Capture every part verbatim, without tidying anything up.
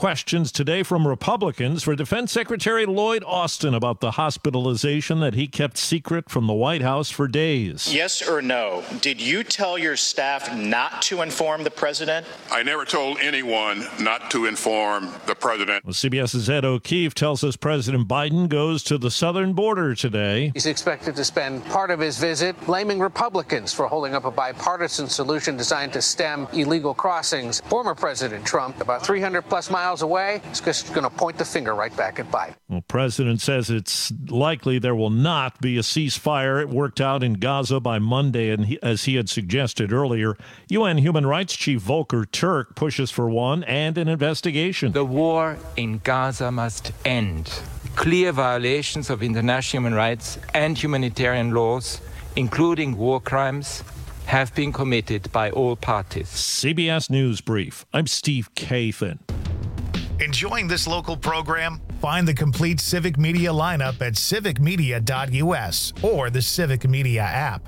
questions today from Republicans for Defense Secretary Lloyd Austin about the hospitalization that he kept secret from the White House for days. Yes or no? Did you tell your staff not to inform the president? I never told anyone not to inform the president. Well, CBS's Ed O'Keefe tells us President Biden goes to the southern border today. He's expected to spend part of his visit blaming Republicans for holding up a bipartisan solution designed to stem illegal crossings. Former President Trump, about three hundred plus miles away, is just going to point the finger right back at Biden. Well, President says it's likely there will not be a ceasefire. It worked out in Gaza by Monday, and he, as he had suggested earlier, U N Human Rights Chief Volker Turk pushes for one and an investigation. The war in Gaza must end. Clear violations of international human rights and humanitarian laws, including war crimes, have been committed by all parties. C B S News Brief. I'm Steve Kathan. Enjoying this local program? Find the complete Civic Media lineup at civic media dot u s or the Civic Media app.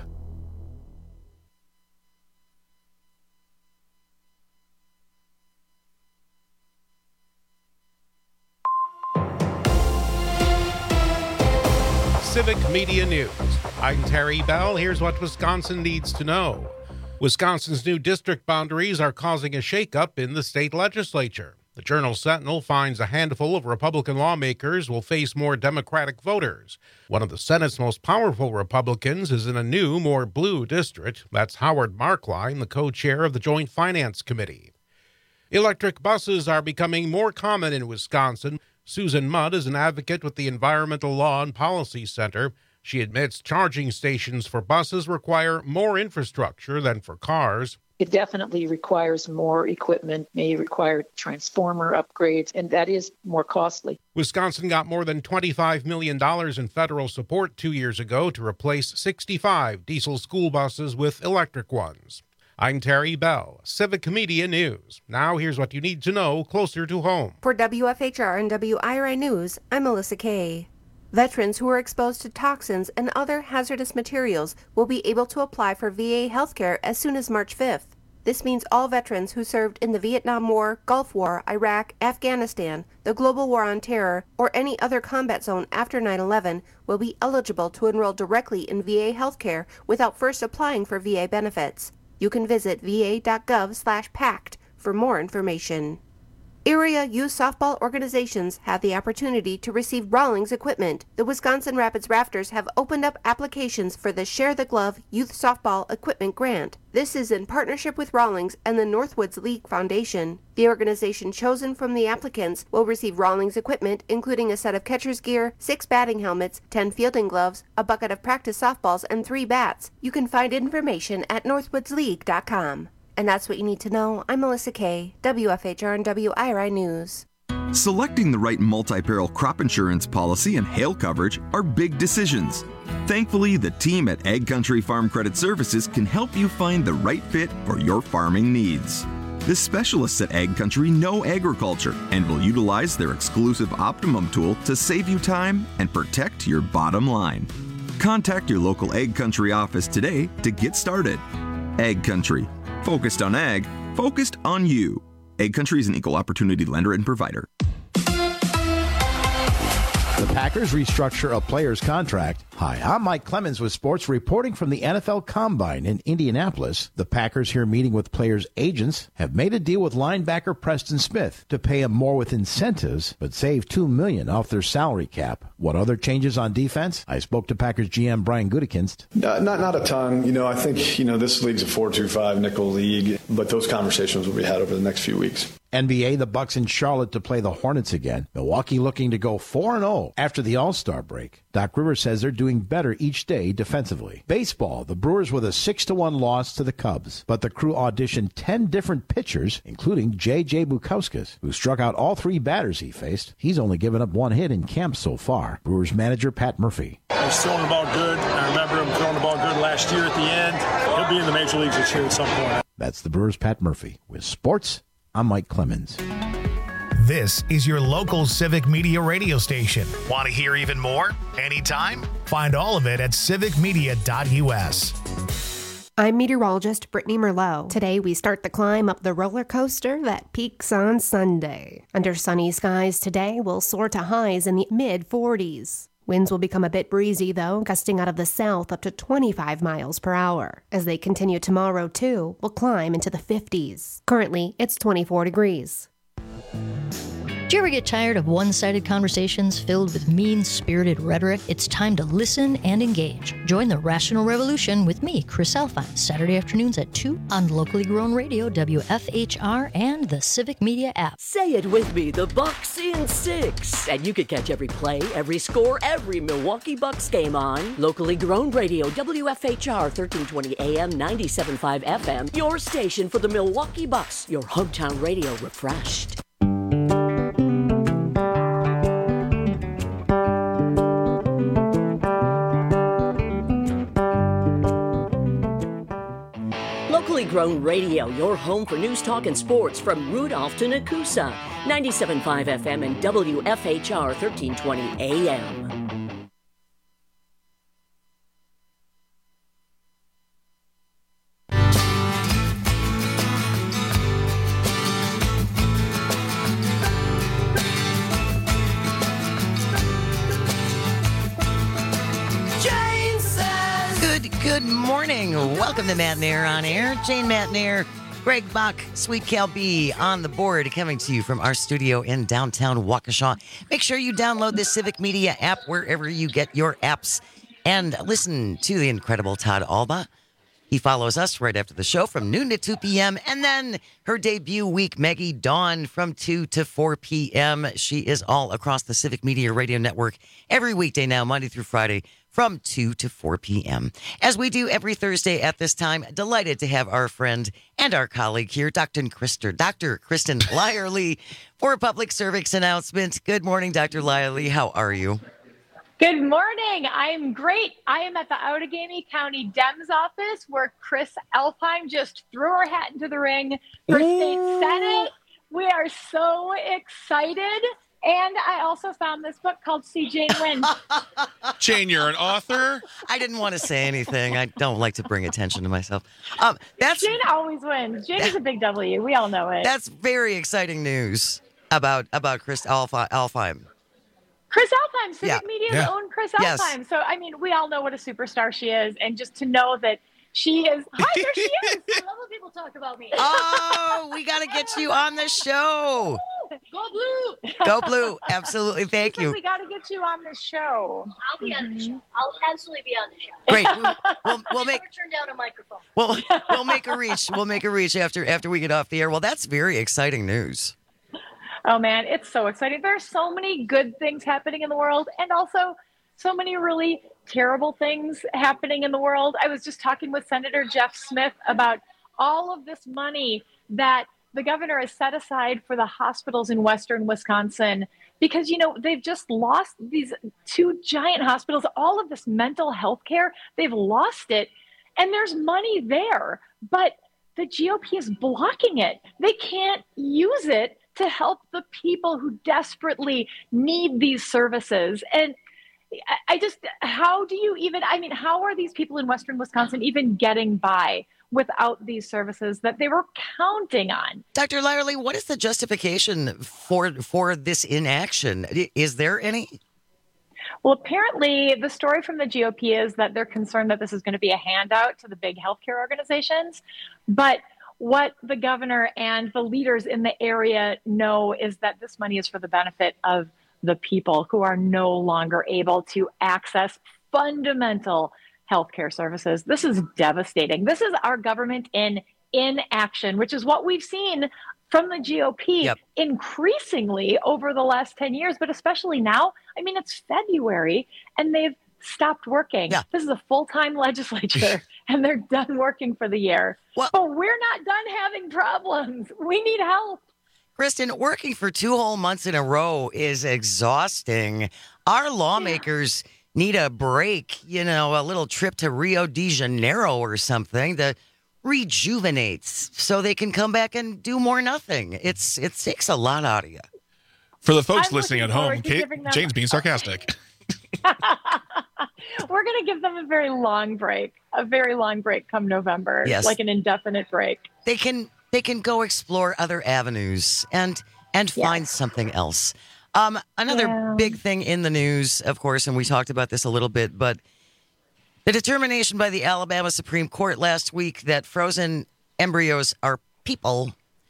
Civic Media News. I'm Terry Bell. Here's what Wisconsin needs to know. Wisconsin's new district boundaries are causing a shakeup in the state legislature. The Journal-Sentinel finds a handful of Republican lawmakers will face more Democratic voters. One of the Senate's most powerful Republicans is in a new, more blue district. That's Howard Markline, the co-chair of the Joint Finance Committee. Electric buses are becoming more common in Wisconsin. Susan Mudd is an advocate with the Environmental Law and Policy Center. She admits charging stations for buses require more infrastructure than for cars. It definitely requires more equipment, may require transformer upgrades, and that is more costly. Wisconsin got more than twenty-five million dollars in federal support two years ago to replace sixty-five diesel school buses with electric ones. I'm Terry Bell, Civic Media News. Now here's what you need to know closer to home. For W F H R and W I R I News, I'm Melissa Kay. Veterans who are exposed to toxins and other hazardous materials will be able to apply for V A healthcare as soon as March fifth. This means all veterans who served in the Vietnam War, Gulf War, Iraq, Afghanistan, the global war on terror, or any other combat zone after nine eleven will be eligible to enroll directly in V A healthcare without first applying for V A benefits. You can visit v a dot gov slash pact for more information. Area youth softball organizations have the opportunity to receive Rawlings equipment. The Wisconsin Rapids Rafters have opened up applications for the Share the Glove Youth Softball Equipment Grant. This is in partnership with Rawlings and the Northwoods League Foundation. The organization chosen from the applicants will receive Rawlings equipment, including a set of catcher's gear, six batting helmets, ten fielding gloves, a bucket of practice softballs, and three bats. You can find information at northwoods league dot com. And that's what you need to know. I'm Melissa Kay, W F H R and W I R I News. Selecting the right multi-peril crop insurance policy and hail coverage are big decisions. Thankfully, the team at Ag Country Farm Credit Services can help you find the right fit for your farming needs. The specialists at Ag Country know agriculture and will utilize their exclusive Optimum tool to save you time and protect your bottom line. Contact your local Ag Country office today to get started. Ag Country. Focused on ag, focused on you. Ag Country is an equal opportunity lender and provider. The Packers restructure a player's contract. Hi, I'm Mike Clemens with sports, reporting from the N F L Combine in Indianapolis. The Packers, here meeting with players' agents, have made a deal with linebacker Preston Smith to pay him more with incentives, but save two million dollars off their salary cap. What other changes on defense? I spoke to Packers G M Brian Gutekunst. Uh, not not a ton. You know, I think, you know, this league's a four two five nickel league, but those conversations will be had over the next few weeks. N B A, the Bucks in Charlotte to play the Hornets again. Milwaukee looking to go four and oh after the All-Star break. Doc Rivers says they're doing better each day defensively. Baseball, the Brewers with a six to one loss to the Cubs, but the crew auditioned ten different pitchers, including J J Bukauskas, who struck out all three batters he faced. He's only given up one hit in camp so far. Brewers manager Pat Murphy. He's throwing the ball good. I remember him throwing the ball good last year at the end. He'll be in the major leagues this year at some point. That's the Brewers' Pat Murphy. With sports, I'm Mike Clemens. This is your local Civic Media radio station. Want to hear even more? Anytime? Find all of it at civic media dot u s. I'm meteorologist Brittany Merlot. Today we start the climb up the roller coaster that peaks on Sunday. Under sunny skies today, we'll soar to highs in the mid forties. Winds will become a bit breezy, though, gusting out of the south up to twenty-five miles per hour. As they continue tomorrow, too, we'll climb into the fifties. Currently, it's twenty-four degrees. Do you ever get tired of one-sided conversations filled with mean-spirited rhetoric? It's time to listen and engage. Join the Rational Revolution with me, Chris Alfine, Saturday afternoons at two on Locally Grown Radio, W F H R, and the Civic Media app. Say it with me, the Bucks in six. And you can catch every play, every score, every Milwaukee Bucks game on Locally Grown Radio, W F H R, thirteen twenty A M, ninety-seven point five F M. Your station for the Milwaukee Bucks. Your hometown radio refreshed. Locally Grown Radio, your home for news, talk, and sports from Rudolph to Nakusa. ninety-seven point five F M and W F H R, thirteen twenty A M. Good morning. Welcome to Matt and Air on Air. Jane Matt and Air, Greg Buck, Sweet Cal B on the board, coming to you from our studio in downtown Waukesha. Make sure you download the Civic Media app wherever you get your apps and listen to the incredible Todd Alba. He follows us right after the show from noon to two p.m. And then her debut week, Maggie Dawn, from two to four p.m. She is all across the Civic Media Radio Network every weekday now, Monday through Friday, from two to four p.m. As we do every Thursday at this time, delighted to have our friend and our colleague here, Doctor Krister, Doctor Kristen Lyerly, for a public service announcement. Good morning, Doctor Lyerly. How are you? Good morning. I'm great. I am at the Outagamie County Dems office where Chris Alpine just threw her hat into the ring for state senate. We are so excited. And I also found this book called See Jane Win. Jane, you're an author? I didn't want to say anything. I don't like to bring attention to myself. Um, that's Jane always wins. Jane is a big W. We all know it. That's very exciting news about about Chris Alfi- Alfheim. Chris Alfheim, Civic Yeah. Media's Yeah. own Chris Yes. Alfheim. So, I mean, we all know what a superstar she is. And just to know that she is... Hi, there she is. I love when people talk about me. Oh, we got to get you on the show. Go Blue. Go Blue. Absolutely. Thank you. We got to get you on the show. I'll be on the show. I'll absolutely be on the show. Great. We'll, we'll, we'll make Never turn down a microphone. we'll, we'll make a reach. We'll make a reach after after we get off the air. Well, that's very exciting news. Oh, man, it's so exciting. There's so many good things happening in the world and also so many really terrible things happening in the world. I was just talking with Senator Jeff Smith about all of this money that the governor has set aside for the hospitals in western Wisconsin because, you know, they've just lost these two giant hospitals, all of this mental health care. They've lost it and there's money there, but the G O P is blocking it. They can't use it to help the people who desperately need these services. And I just, how do you even, I mean, how are these people in western Wisconsin even getting by without these services that they were counting on? Doctor Lyerly, what is the justification for for this inaction? Is there any? Well, apparently the story from the G O P is that they're concerned that this is going to be a handout to the big healthcare organizations. But what the governor and the leaders in the area know is that this money is for the benefit of the people who are no longer able to access fundamental healthcare services. This is devastating. This is our government in inaction, which is what we've seen from the G O P yep. increasingly over the last ten years, but especially now. I mean, it's February and they've stopped working. Yeah. This is a full-time legislature and they're done working for the year. Well, but we're not done having problems. We need help. Kristen, working for two whole months in a row is exhausting. Our lawmakers yeah. need a break, you know, a little trip to Rio de Janeiro or something to rejuvenate so they can come back and do more nothing. It's It takes a lot out of you. For the folks I'm listening at home, Kate, them- Jane's being sarcastic. we're going to give them a very long break, a very long break come November, Yes. like an indefinite break. They can they can go explore other avenues and and find yes. something else. Um, another yeah. big thing in the news, of course, and we talked about this a little bit, but the determination by the Alabama Supreme Court last week that frozen embryos are people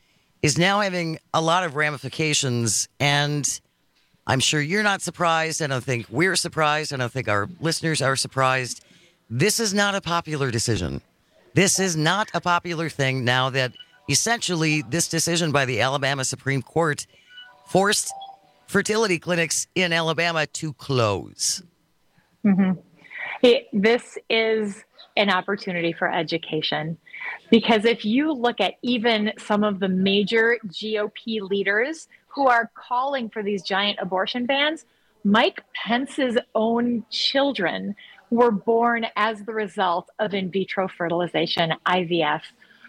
is now having a lot of ramifications, and I'm sure you're not surprised. I don't think we're surprised. I don't think our listeners are surprised. This is not a popular decision. This is not a popular thing now that essentially this decision by the Alabama Supreme Court forced fertility clinics in Alabama to close. Mm-hmm. It, this is an opportunity for education, because if you look at even some of the major G O P leaders who are calling for these giant abortion bans, Mike Pence's own children were born as the result of in vitro fertilization, I V F.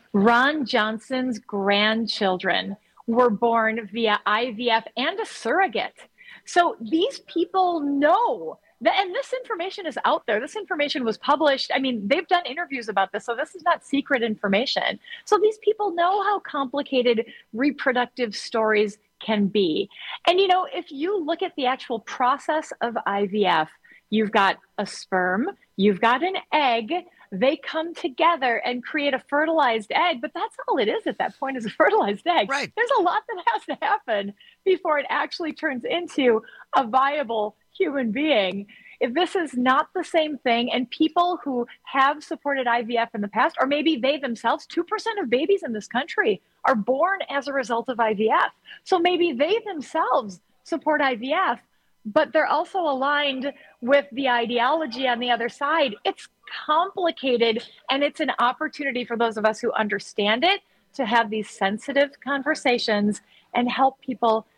Ron Johnson's grandchildren were born via I V F and a surrogate. So these people know that, and this information is out there. This information was published. I mean, they've done interviews about this, so this is not secret information. So these people know how complicated reproductive stories can be. And, you know, if you look at the actual process of I V F, you've got a sperm, you've got an egg, they come together and create a fertilized egg, but that's all it is at that point, is a fertilized egg. Right. There's a lot that has to happen before it actually turns into a viable human being. If this is not the same thing, and people who have supported I V F in the past, or maybe they themselves, two percent of babies in this country are born as a result of I V F. So maybe they themselves support I V F, but they're also aligned with the ideology on the other side. It's complicated, and it's an opportunity for those of us who understand it to have these sensitive conversations and help people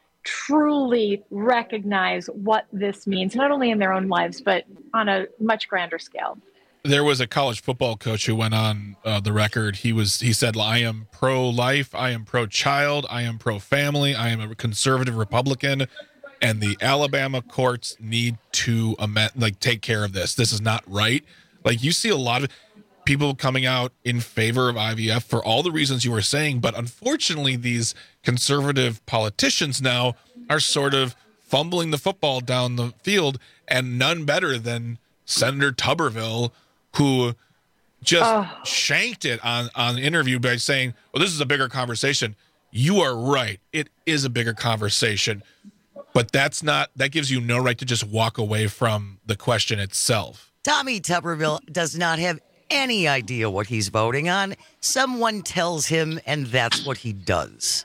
truly recognize what this means, not only in their own lives, but on a much grander scale. There was a college football coach who went on uh, the record. He was he said, I am pro-life, I am pro-child, I am pro-family, I am a conservative Republican, and the Alabama courts need to amend, like take care of this. This is not right. Like, you see a lot of people coming out in favor of I V F for all the reasons you were saying, but unfortunately these conservative politicians now are sort of fumbling the football down the field, and none better than Senator Tuberville, who just oh. shanked it on, on the interview by saying, well, this is a bigger conversation. You are right. It is a bigger conversation, but that's not, that gives you no right to just walk away from the question itself. Tommy Tuberville does not have any idea what he's voting on. Someone tells him, and that's what he does.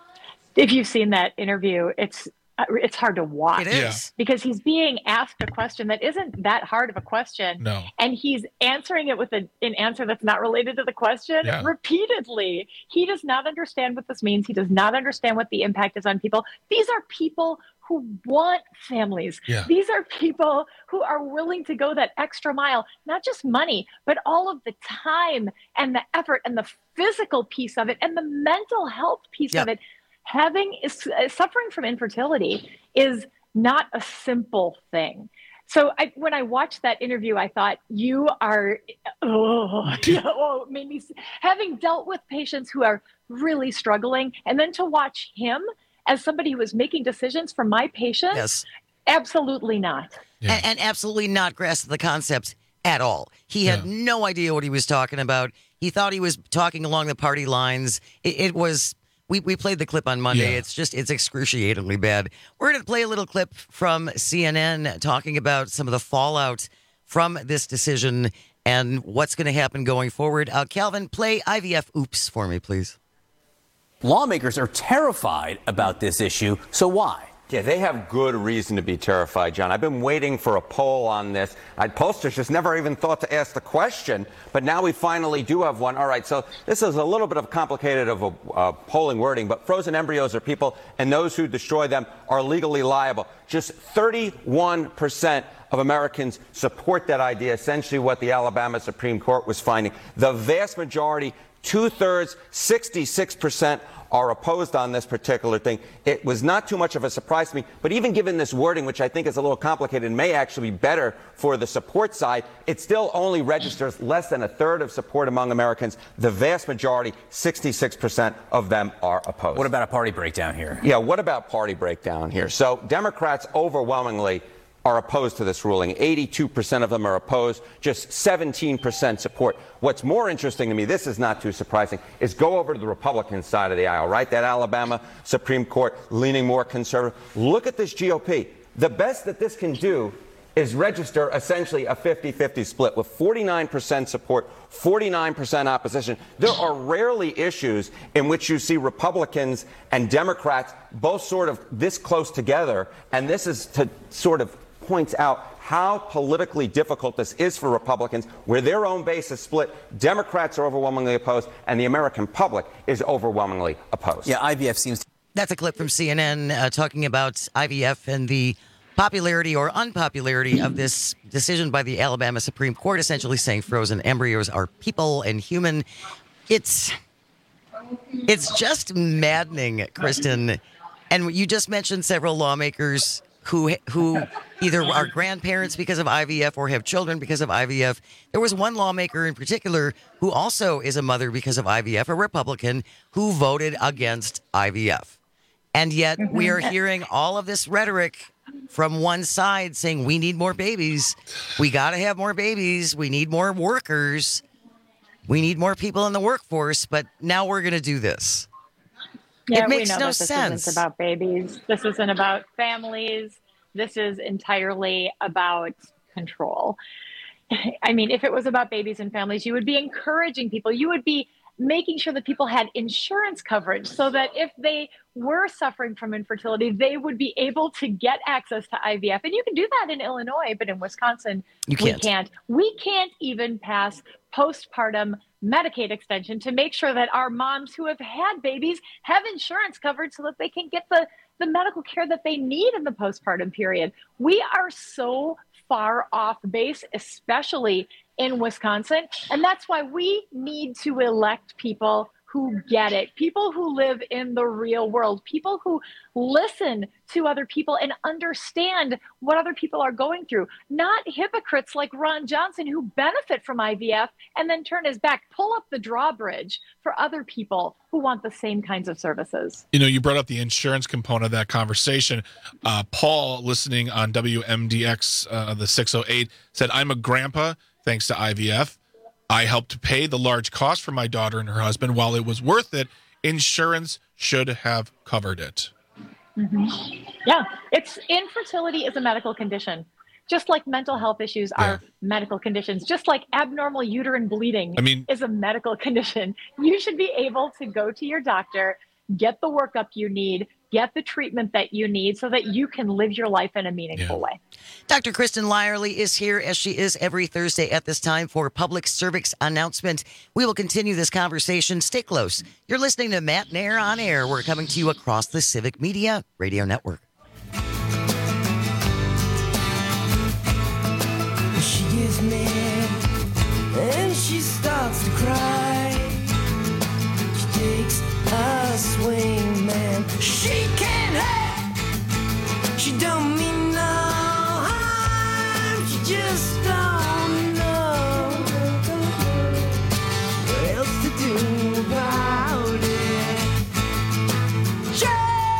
If you've seen that interview, it's it's hard to watch. It is. Because he's being asked a question that isn't that hard of a question. No. And he's answering it with a, an answer that's not related to the question yeah. repeatedly. He does not understand what this means. He does not understand what the impact is on people. These are people who want families. Yeah. These are people who are willing to go that extra mile, not just money, but all of the time and the effort and the physical piece of it and the mental health piece yep. of it. Having is, uh, suffering from infertility is not a simple thing. So I, when I watched that interview, I thought, you are, oh, oh, it made me, having dealt with patients who are really struggling, and then to watch him as somebody who was making decisions for my patients, yes. absolutely not. Yeah. And, and absolutely not grasp the concept at all. He had yeah. no idea what he was talking about. He thought he was talking along the party lines. It, it was... We we played the clip on Monday. Yeah. It's just, it's excruciatingly bad. We're going to play a little clip from C N N talking about some of the fallout from this decision and what's going to happen going forward. Uh, Calvin, play I V F Oops for me, please. Lawmakers are terrified about this issue, so why? Yeah, they have good reason to be terrified, John. I've been waiting for a poll on this. I, pollsters just never even thought to ask the question, but now we finally do have one. All right, so this is a little bit of complicated of a uh, polling wording, but frozen embryos are people, and those who destroy them are legally liable. Just thirty-one percent of Americans support that idea, essentially what the Alabama Supreme Court was finding. The vast majority, two-thirds, sixty-six percent, are opposed on this particular thing. It was not too much of a surprise to me, but even given this wording, which I think is a little complicated and may actually be better for the support side, it still only registers less than a third of support among Americans. The vast majority, sixty-six percent of them, are opposed. What about a party breakdown here? Yeah, what about party breakdown here? So Democrats overwhelmingly are opposed to this ruling. eighty-two percent of them are opposed, just seventeen percent support. What's more interesting to me, this is not too surprising, is go over to the Republican side of the aisle, right? That Alabama Supreme Court leaning more conservative. Look at this G O P. The best that this can do is register essentially a fifty-fifty split with forty-nine percent support, forty-nine percent opposition. There are rarely issues in which you see Republicans and Democrats both sort of this close together, and this is to sort of points out how politically difficult this is for Republicans, where their own base is split. Democrats are overwhelmingly opposed, and the American public is overwhelmingly opposed. Yeah, I V F seems to- That's a clip from C N N uh, talking about I V F and the popularity or unpopularity of this decision by the Alabama Supreme Court, essentially saying frozen embryos are people and human. It's it's just maddening, Kristen. And you just mentioned several lawmakers who who either are grandparents because of I V F or have children because of I V F. There was one lawmaker in particular who also is a mother because of I V F, a Republican, who voted against I V F. And yet we are hearing all of this rhetoric from one side saying we need more babies. We got to have more babies. We need more workers. We need more people in the workforce. But now we're going to do this. Yeah, it makes we know no that this sense. isn't about babies. This isn't about families. This is entirely about control. I mean, if it was about babies and families, you would be encouraging people. You would be making sure that people had insurance coverage so that if they were suffering from infertility, they would be able to get access to I V F. And you can do that in Illinois, but in Wisconsin, You we can't. can't. We can't even pass postpartum Medicaid extension to make sure that our moms who have had babies have insurance coverage so that they can get the, the medical care that they need in the postpartum period. We are so far off base, especially in Wisconsin. And that's why we need to elect people who get it, people who live in the real world, people who listen to other people and understand what other people are going through, not hypocrites like Ron Johnson who benefit from I V F and then turn his back, pull up the drawbridge for other people who want the same kinds of services. You know, you brought up the insurance component of that conversation. Uh, Paul, listening on W M D X, uh, the six oh eight, said, I'm a grandpa thanks to I V F. I helped to pay the large cost for my daughter and her husband. While it was worth it, insurance should have covered it. Mm-hmm. Yeah, it's infertility is a medical condition, just like mental health issues are Yeah. medical conditions, just like abnormal uterine bleeding I mean- is a medical condition. You should be able to go to your doctor, get the workup you need, get the treatment that you need so that you can live your life in a meaningful way. Doctor Kristen Lyerly is here, as she is every Thursday at this time, for public service announcement. We will continue this conversation. Stay close. You're listening to Matt Nair on Air. We're coming to you across the Civic Media Radio Network. She gets mad and she starts to cry. She takes a swing, man. She can't have. She don't mean no harm. She just don't know what else to do about it. Jane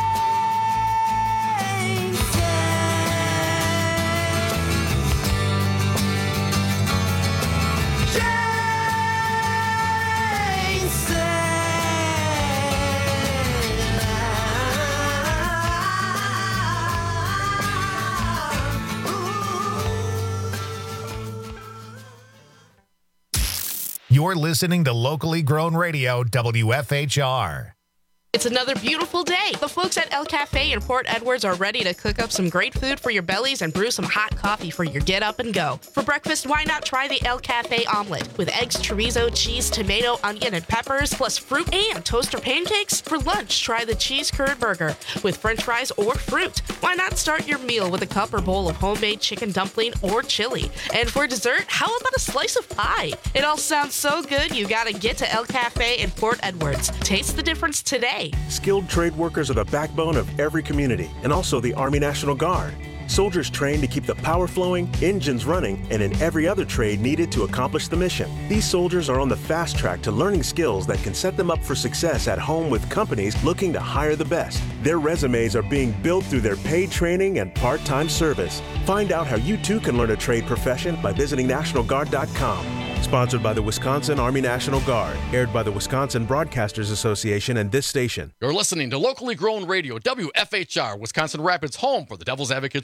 You're listening to locally grown radio, W F H R. It's another beautiful day. The folks at El Cafe in Port Edwards are ready to cook up some great food for your bellies and brew some hot coffee for your get up and go. For breakfast, why not try the El Cafe omelet with eggs, chorizo, cheese, tomato, onion, and peppers, plus fruit and toaster pancakes? For lunch, try the cheese curd burger with french fries or fruit. Why not start your meal with a cup or bowl of homemade chicken dumpling or chili? And for dessert, how about a slice of pie? It all sounds so good, you gotta get to El Cafe in Port Edwards. Taste the difference today. today. Skilled trade workers are the backbone of every community and also the Army National Guard. Soldiers trained to keep the power flowing, engines running, and in every other trade needed to accomplish the mission. These soldiers are on the fast track to learning skills that can set them up for success at home with companies looking to hire the best. Their resumes are being built through their paid training and part-time service. Find out how you too can learn a trade profession by visiting National Guard dot com. Sponsored by the Wisconsin Army National Guard. Aired by the Wisconsin Broadcasters Association and this station. You're listening to locally grown radio, W F H R, Wisconsin Rapids, home for the Devil's Advocates.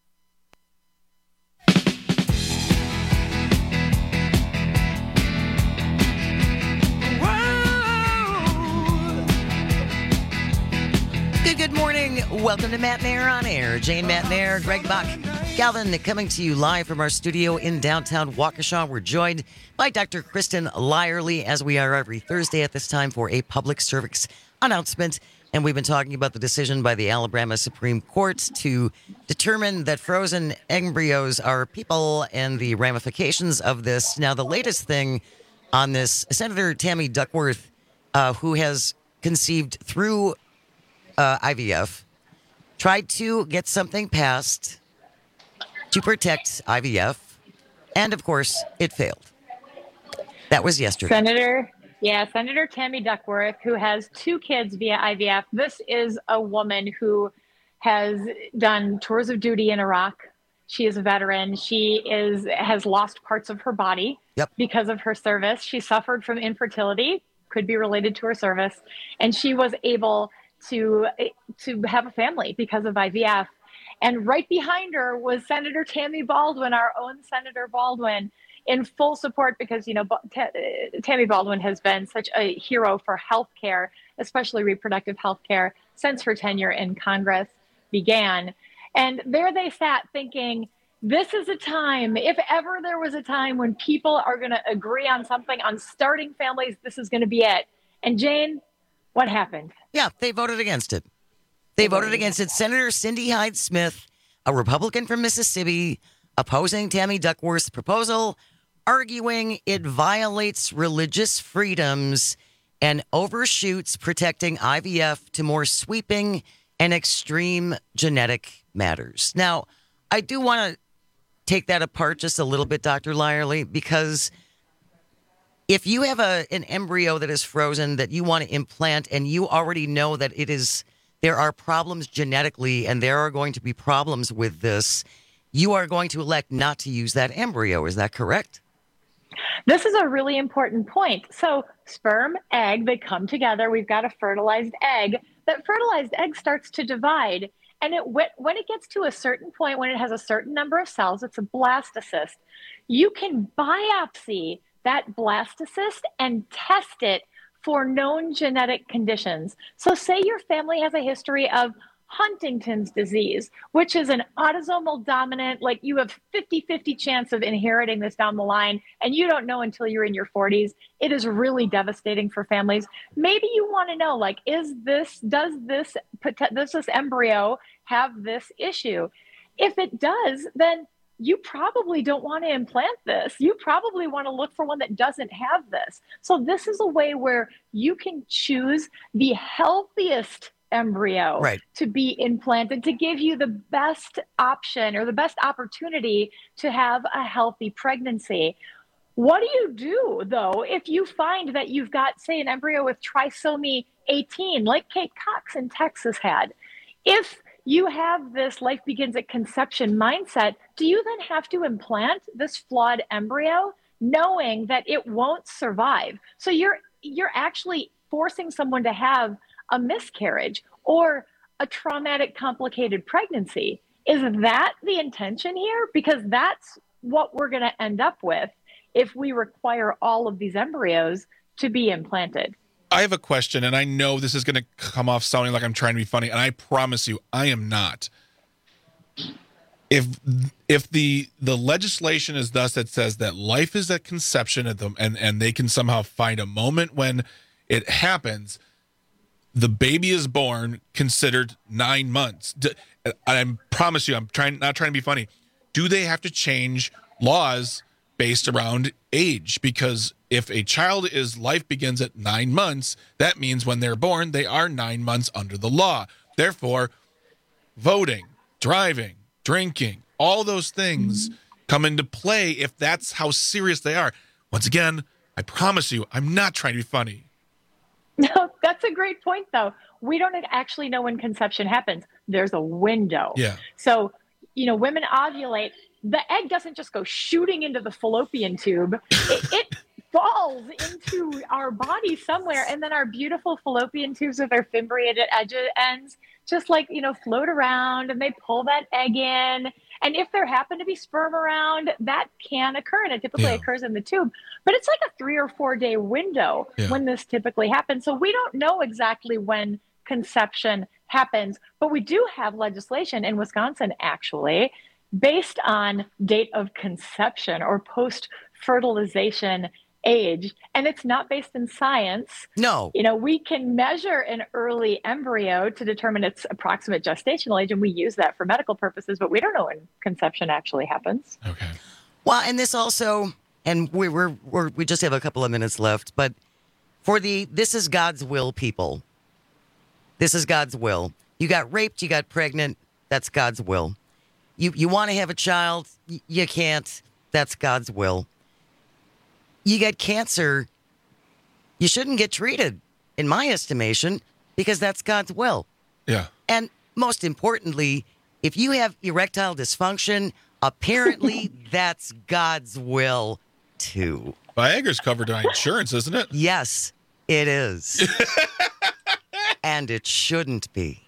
Good, good morning. Welcome to Matt Mayer on Air. Jane Matt Mayer, Greg Bach, Calvin coming to you live from our studio in downtown Waukesha. We're joined by Doctor Kristen Lyerly, as we are every Thursday at this time, for a public service announcement. And we've been talking about the decision by the Alabama Supreme Court to determine that frozen embryos are people and the ramifications of this. Now, the latest thing on this, Senator Tammy Duckworth, uh, who has conceived through Uh, I V F, tried to get something passed to protect I V F, and of course, it failed. That was yesterday. Senator, yeah, Senator Tammy Duckworth, who has two kids via I V F. This is a woman who has done tours of duty in Iraq. She is a veteran. She is has lost parts of her body yep. because of her service. She suffered from infertility, could be related to her service, and she was able to to have a family because of I V F. And right behind her was Senator Tammy Baldwin, our own Senator Baldwin, in full support because, you know, T- Tammy Baldwin has been such a hero for healthcare, especially reproductive healthcare, since her tenure in Congress began. And there they sat thinking, this is a time, if ever there was a time when people are going to agree on something, on starting families, this is going to be it. And Jane, what happened? Yeah, they voted against it. They voted against it. Senator Cindy Hyde-Smith, a Republican from Mississippi, opposing Tammy Duckworth's proposal, arguing it violates religious freedoms and overshoots protecting I V F to more sweeping and extreme genetic matters. Now, I do want to take that apart just a little bit, Doctor Lyerly, because if you have a an embryo that is frozen that you want to implant and you already know that it is there are problems genetically and there are going to be problems with this, you are going to elect not to use that embryo. Is that correct? This is a really important point. So sperm, egg, they come together. We've got a fertilized egg. That fertilized egg starts to divide. And it when it gets to a certain point, when it has a certain number of cells, it's a blastocyst. You can biopsy that blastocyst and test it for known genetic conditions. So say your family has a history of Huntington's disease, which is an autosomal dominant, like you have fifty-fifty chance of inheriting this down the line, and you don't know until you're in your forties. It is really devastating for families. Maybe you want to know, like, is this, does this, does this embryo have this issue? If it does, then you probably don't want to implant this. You probably want to look for one that doesn't have this. So this is a way where you can choose the healthiest embryo right. to be implanted to give you the best option or the best opportunity to have a healthy pregnancy. What do you do, though, if you find that you've got, say, an embryo with trisomy eighteen, like Kate Cox in Texas had? If you have this life begins at conception mindset, do you then have to implant this flawed embryo knowing that it won't survive? So you're you're actually forcing someone to have a miscarriage or a traumatic complicated pregnancy. Is that the intention here? Because that's what we're going to end up with if we require all of these embryos to be implanted. I have a question, and I know this is going to come off sounding like I'm trying to be funny, and I promise you, I am not. If if the the legislation is thus that says that life is at conception at them, and and they can somehow find a moment when it happens, the baby is born considered nine months. I promise you, I'm trying not trying to be funny. Do they have to change laws based around age, because if a child is life begins at nine months, that means when they're born, they are nine months under the law. Therefore, voting, driving, drinking, all those things come into play if that's how serious they are. Once again, I promise you, I'm not trying to be funny. No, that's a great point, though. We don't actually know when conception happens. There's a window. Yeah. So, you know, women ovulate. The egg doesn't just go shooting into the fallopian tube. It, it falls into our body somewhere, and then our beautiful fallopian tubes with their fimbriated edge ends just like, you know, float around, and they pull that egg in. And if there happen to be sperm around, that can occur, and it typically Yeah. occurs in the tube. But it's like a three or four day window Yeah. when this typically happens. So we don't know exactly when conception happens, but we do have legislation in Wisconsin, actually, based on date of conception or post-fertilization age. And it's not based in science. No. You know, we can measure an early embryo to determine its approximate gestational age, and we use that for medical purposes, but we don't know when conception actually happens. Well, and this also, and we we're, we're we just have a couple of minutes left, but for the this is God's will people. This is God's will. You got raped, you got pregnant, that's God's will. You you want to have a child, y- you can't, that's God's will. You get cancer, you shouldn't get treated, in my estimation, because that's God's will. Yeah. And most importantly, if you have erectile dysfunction, apparently that's God's will too. Viagra's covered by insurance, isn't it? Yes, it is. And it shouldn't be.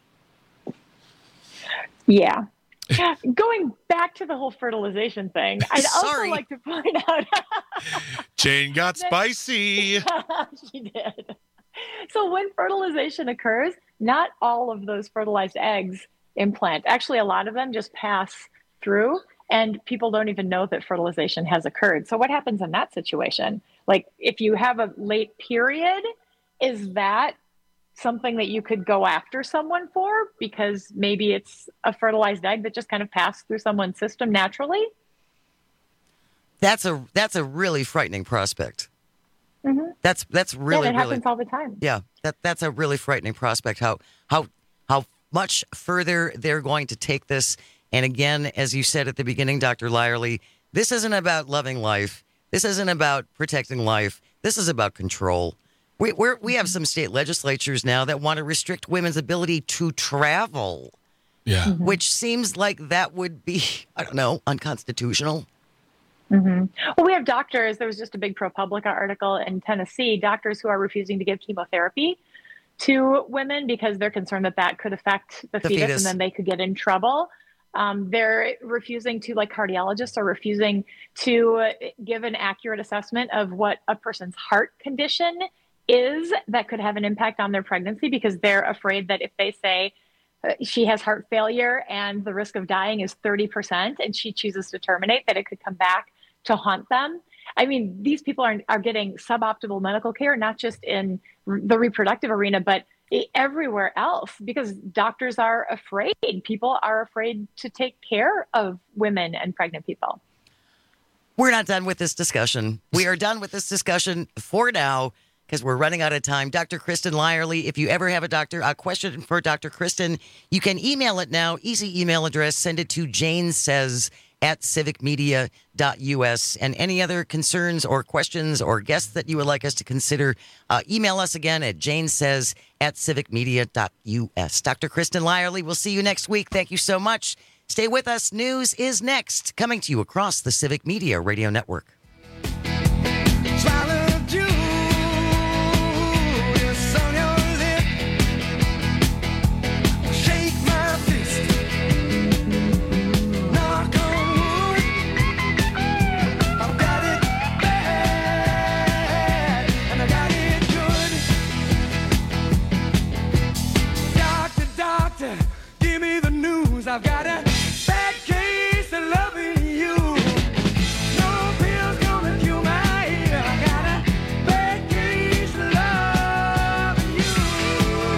Yeah. Going back to the whole fertilization thing, I'd Sorry. also like to point out Jane got spicy. she did. So when fertilization occurs, not all of those fertilized eggs implant. Actually, a lot of them just pass through, and people don't even know that fertilization has occurred. So what happens in that situation? Like, if you have a late period, is that something that you could go after someone for because maybe it's a fertilized egg that just kind of passed through someone's system naturally? That's a that's a really frightening prospect. Mm-hmm. That's that's really yeah, that really happens all the time. yeah. That that's a really frightening prospect. How how how much further they're going to take this. And again, as you said at the beginning, Doctor Lyerly, this isn't about loving life. This isn't about protecting life. This is about control. We we're, we have some state legislatures now that want to restrict women's ability to travel. Yeah. Mm-hmm. Which seems like that would be, I don't know, unconstitutional. Mm-hmm. Well, we have doctors. There was just a big ProPublica article in Tennessee, doctors who are refusing to give chemotherapy to women because they're concerned that that could affect the, The fetus, fetus. and then they could get in trouble. Um, they're refusing to, like cardiologists are refusing to uh, give an accurate assessment of what a person's heart condition is that could have an impact on their pregnancy, because they're afraid that if they say uh, she has heart failure and the risk of dying is thirty percent and she chooses to terminate, that it could come back to haunt them. I mean, these people are, are getting suboptimal medical care, not just in r- the reproductive arena, but i- everywhere else, because doctors are afraid. People are afraid to take care of women and pregnant people. We're not done with this discussion. We are done with this discussion for now because we're running out of time. Doctor Kristen Lyerly, if you ever have a doctor a question for Doctor Kristen, you can email it now. Easy email address. Send it to Jane Says at civic media dot u s. And any other concerns or questions or guests that you would like us to consider, uh, email us again at Jane Says at civic media dot u s. Doctor Kristen Lyerly, we'll see you next week. Thank you so much. Stay with us. News is next, coming to you across the Civic Media Radio Network. Swallowed you, yes, on your lip. Shake my fist, knock on wood. I've got it bad, and I got it good. Doctor, doctor, give me the news. I've got a bad case of loving you. No pills gonna cure my ear. I got a bad case of loving you.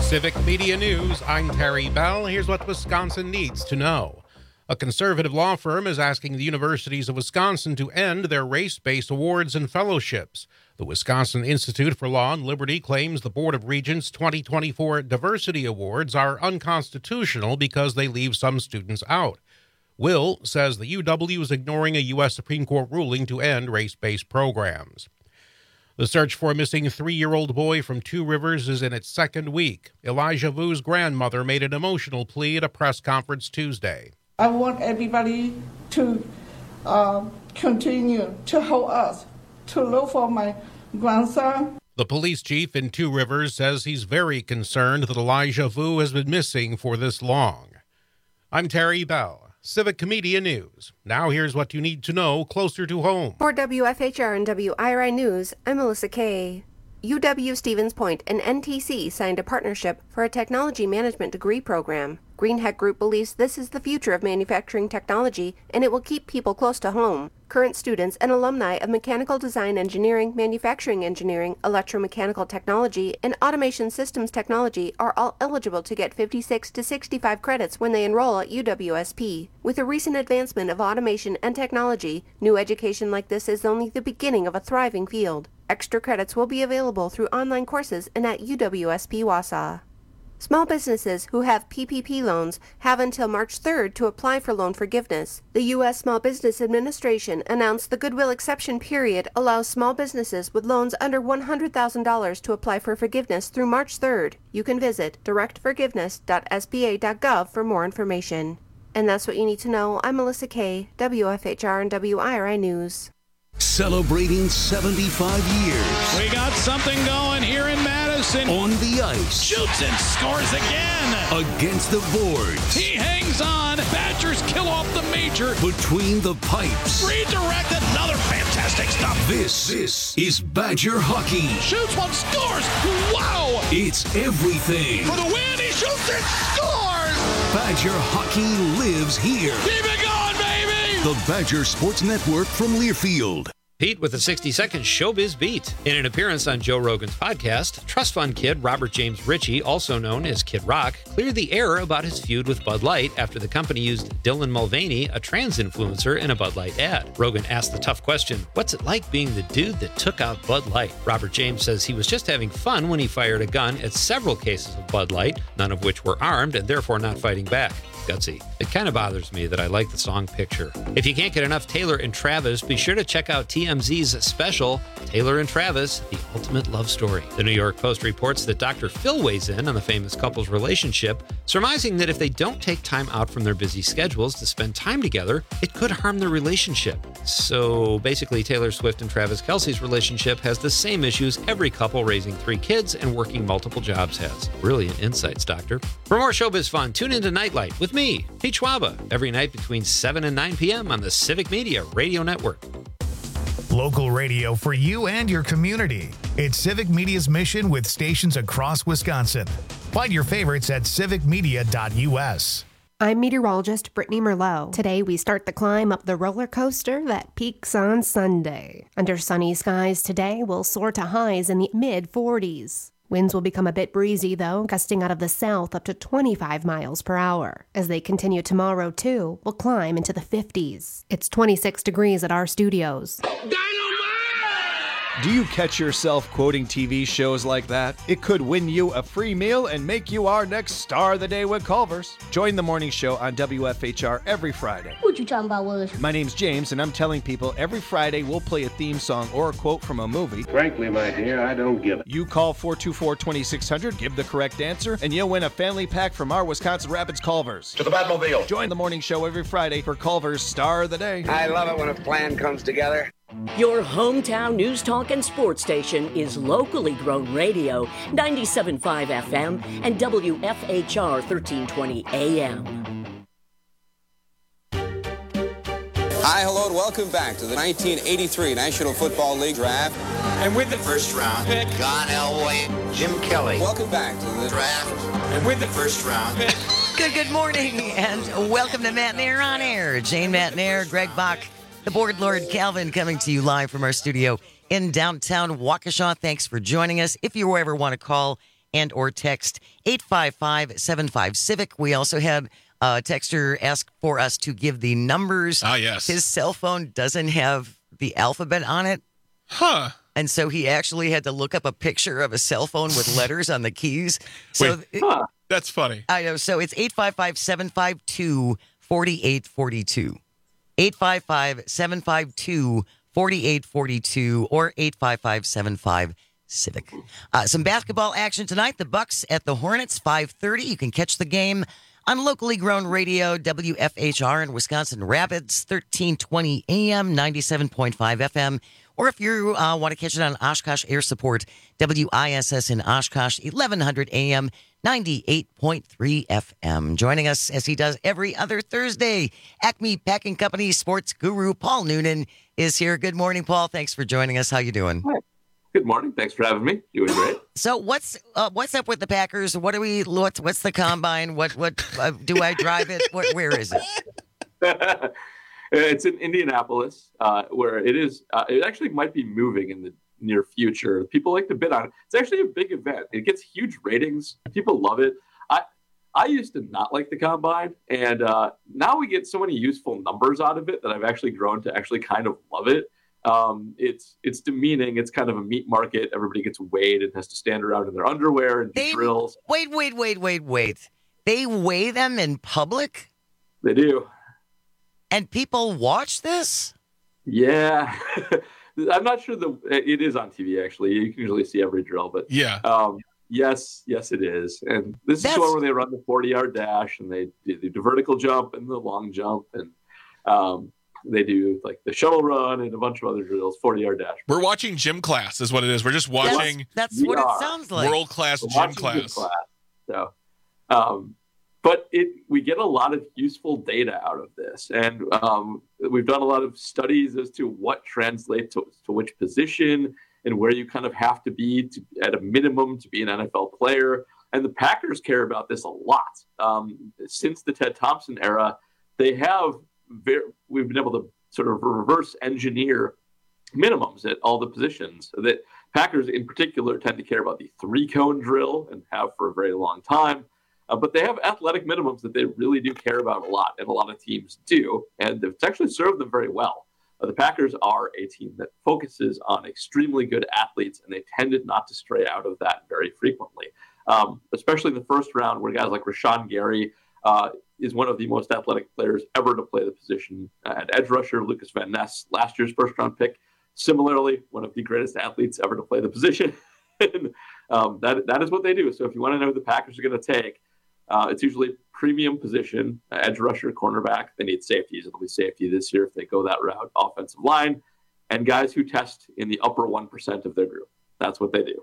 Civic Media News, I'm Terry Bell. Here's what Wisconsin needs to know. A conservative law firm is asking the universities of Wisconsin to end their race-based awards and fellowships. The Wisconsin Institute for Law and Liberty claims the Board of Regents' twenty twenty-four Diversity Awards are unconstitutional because they leave some students out. Will says the U W is ignoring a U S Supreme Court ruling to end race-based programs. The search for a missing three-year-old boy from Two Rivers is in its second week. Elijah Vu's grandmother made an emotional plea at a press conference Tuesday. I want everybody to uh, continue to help us to look for my grandson. The police chief in Two Rivers says he's very concerned that Elijah Vu has been missing for this long. I'm Terry Bell, Civic Media News. Now here's what you need to know closer to home. For W F H R and W I R I News, I'm Melissa Kay. U W-Stevens Point and N T C signed a partnership for a technology management degree program. Greenheck Group believes this is the future of manufacturing technology, and it will keep people close to home. Current students and alumni of mechanical design engineering, manufacturing engineering, electromechanical technology, and automation systems technology are all eligible to get fifty-six to sixty-five credits when they enroll at U W S P. With a recent advancement of automation and technology, new education like this is only the beginning of a thriving field. Extra credits will be available through online courses and at U W S P Wausau. Small businesses who have P P P loans have until March third to apply for loan forgiveness. The U S Small Business Administration announced the goodwill exception period allows small businesses with loans under one hundred thousand dollars to apply for forgiveness through March third. You can visit direct forgiveness dot s b a dot gov for more information. And that's what you need to know. I'm Melissa Kay, W F H R and W I R I News. Celebrating seventy-five years. We got something going here in Madison. On the ice. Shoots and scores again. Against the boards. He hangs on. Badgers kill off the major. Between the pipes. Redirect, another fantastic stop. This, this is Badger hockey. Shoots one, scores. Wow. It's everything. For the win, he shoots and scores. Badger hockey lives here. Keep it going, baby. The Badger Sports Network from Learfield. Pete with a sixty-second Showbiz Beat. In an appearance on Joe Rogan's podcast, trust fund kid Robert James Ritchie, also known as Kid Rock, cleared the air about his feud with Bud Light after the company used Dylan Mulvaney, a trans influencer, in a Bud Light ad. Rogan asked the tough question, what's it like being the dude that took out Bud Light? Robert James says he was just having fun when he fired a gun at several cases of Bud Light, none of which were armed and therefore not fighting back. Gutsy. It kind of bothers me that I like the song Picture. If you can't get enough Taylor and Travis, be sure to check out T M Z's special, Taylor and Travis, The Ultimate Love Story. The New York Post reports that Doctor Phil weighs in on the famous couple's relationship, surmising that if they don't take time out from their busy schedules to spend time together, it could harm their relationship. So basically, Taylor Swift and Travis Kelce's relationship has the same issues every couple raising three kids and working multiple jobs has. Brilliant insights, Doctor. For more showbiz fun, tune into Nightlight with me, Pete Schwaba, every night between seven and nine p.m. on the Civic Media Radio Network. Local radio for you and your community. It's Civic Media's mission with stations across Wisconsin. Find your favorites at civic media dot u s. I'm meteorologist Brittany Merlot. Today we start the climb up the roller coaster that peaks on Sunday. Under sunny skies today, we'll soar to highs in the mid forties. Winds will become a bit breezy, though, gusting out of the south up to twenty-five miles per hour. As they continue tomorrow, too, we'll climb into the fifties. It's twenty-six degrees at our studios. Do you catch yourself quoting T V shows like that? It could win you a free meal and make you our next star of the day with Culver's. Join the morning show on W F H R every Friday. What you talking about, Willis? My name's James, and I'm telling people every Friday we'll play a theme song or a quote from a movie. Frankly, my dear, I don't give it. You call four two four, two six zero zero, give the correct answer, and you'll win a family pack from our Wisconsin Rapids Culver's. To the Batmobile. Join the morning show every Friday for Culver's Star of the Day. I love it when a plan comes together. Your hometown news talk and sports station is locally grown radio, ninety-seven point five F M and W F H R thirteen twenty A M. Hi, hello, and welcome back to the nineteen eighty-three National Football League Draft. And with the first round pick, John Elway, Jim Kelly. Welcome back to the draft. And with the first round pick. Good, good morning, and welcome to Matt Nair on Air. Jane Matt Nair, Greg Bach, the board lord Calvin, coming to you live from our studio in downtown Waukesha. Thanks for joining us. If you ever want to call and or text eight five five, seven five, Civic. We also had a texter ask for us to give the numbers. Ah, yes. His cell phone doesn't have the alphabet on it. Huh. And so he actually had to look up a picture of a cell phone with letters on the keys. So Wait, it- huh. That's funny. I know. So it's eight five five, seven five two, four eight four two. eight five five, seven five two, four eight four two or eight five five, seven five, Civic. Uh, some basketball action tonight. The Bucks at the Hornets, five thirty. You can catch the game on locally grown radio, W F H R in Wisconsin Rapids, thirteen twenty A M, ninety-seven point five F M. Or if you uh, want to catch it on Oshkosh Air Support, W I S S in Oshkosh, eleven hundred A M, ninety-eight point three F M. Joining us as he does every other Thursday, Acme Packing Company sports guru Paul Noonan is here. Good morning, Paul. Thanks for joining us. How you doing? Hi. Good morning. Thanks for having me. Doing great. So what's uh, what's up with the Packers? What do we? What's, what's the combine? What what uh, do I drive it? What, where is it? It's in Indianapolis, uh, where it is. Uh, it actually might be moving in the near future. People like to bid on it. It's actually a big event. It gets huge ratings. People love it. I I used to not like the combine, and uh, now we get so many useful numbers out of it that I've actually grown to actually kind of love it. Um, it's it's demeaning. It's kind of a meat market. Everybody gets weighed and has to stand around in their underwear and do They, drills. Wait, wait, wait, wait, wait. They weigh them in public? They do. And people watch this? Yeah. I'm not sure the it is on T V, actually. You can usually see every drill, but yeah. Um, yes, yes, it is. And this That's... is the one where they run the forty-yard dash, and they do the vertical jump and the long jump, and um, they do like the shuttle run and a bunch of other drills, forty-yard dash. We're watching gym class is what it is. We're just watching That's, that's We what are. it sounds like. world-class We're gym watching class. gym class. So, um, but it we get a lot of useful data out of this, and um, we've done a lot of studies as to what translates to, to which position and where you kind of have to be to, at a minimum to be an N F L player. And the Packers care about this a lot. Um, since the Ted Thompson era, they have very, we've been able to sort of reverse engineer minimums at all the positions. That Packers in particular tend to care about the three cone drill and have for a very long time. Uh, but they have athletic minimums that they really do care about a lot, and a lot of teams do, and it's actually served them very well. Uh, the Packers are a team that focuses on extremely good athletes, and they tended not to stray out of that very frequently, um, especially in the first round where guys like Rashawn Gary uh, is one of the most athletic players ever to play the position at edge rusher. Lucas Van Ness, last year's first-round pick, similarly one of the greatest athletes ever to play the position. and, um, that that is what they do. So if you want to know who the Packers are going to take, Uh, it's usually premium position, uh, edge rusher, cornerback. They need safeties. It'll be safety this year if they go that route, offensive line, and guys who test in the upper one percent of their group. That's what they do.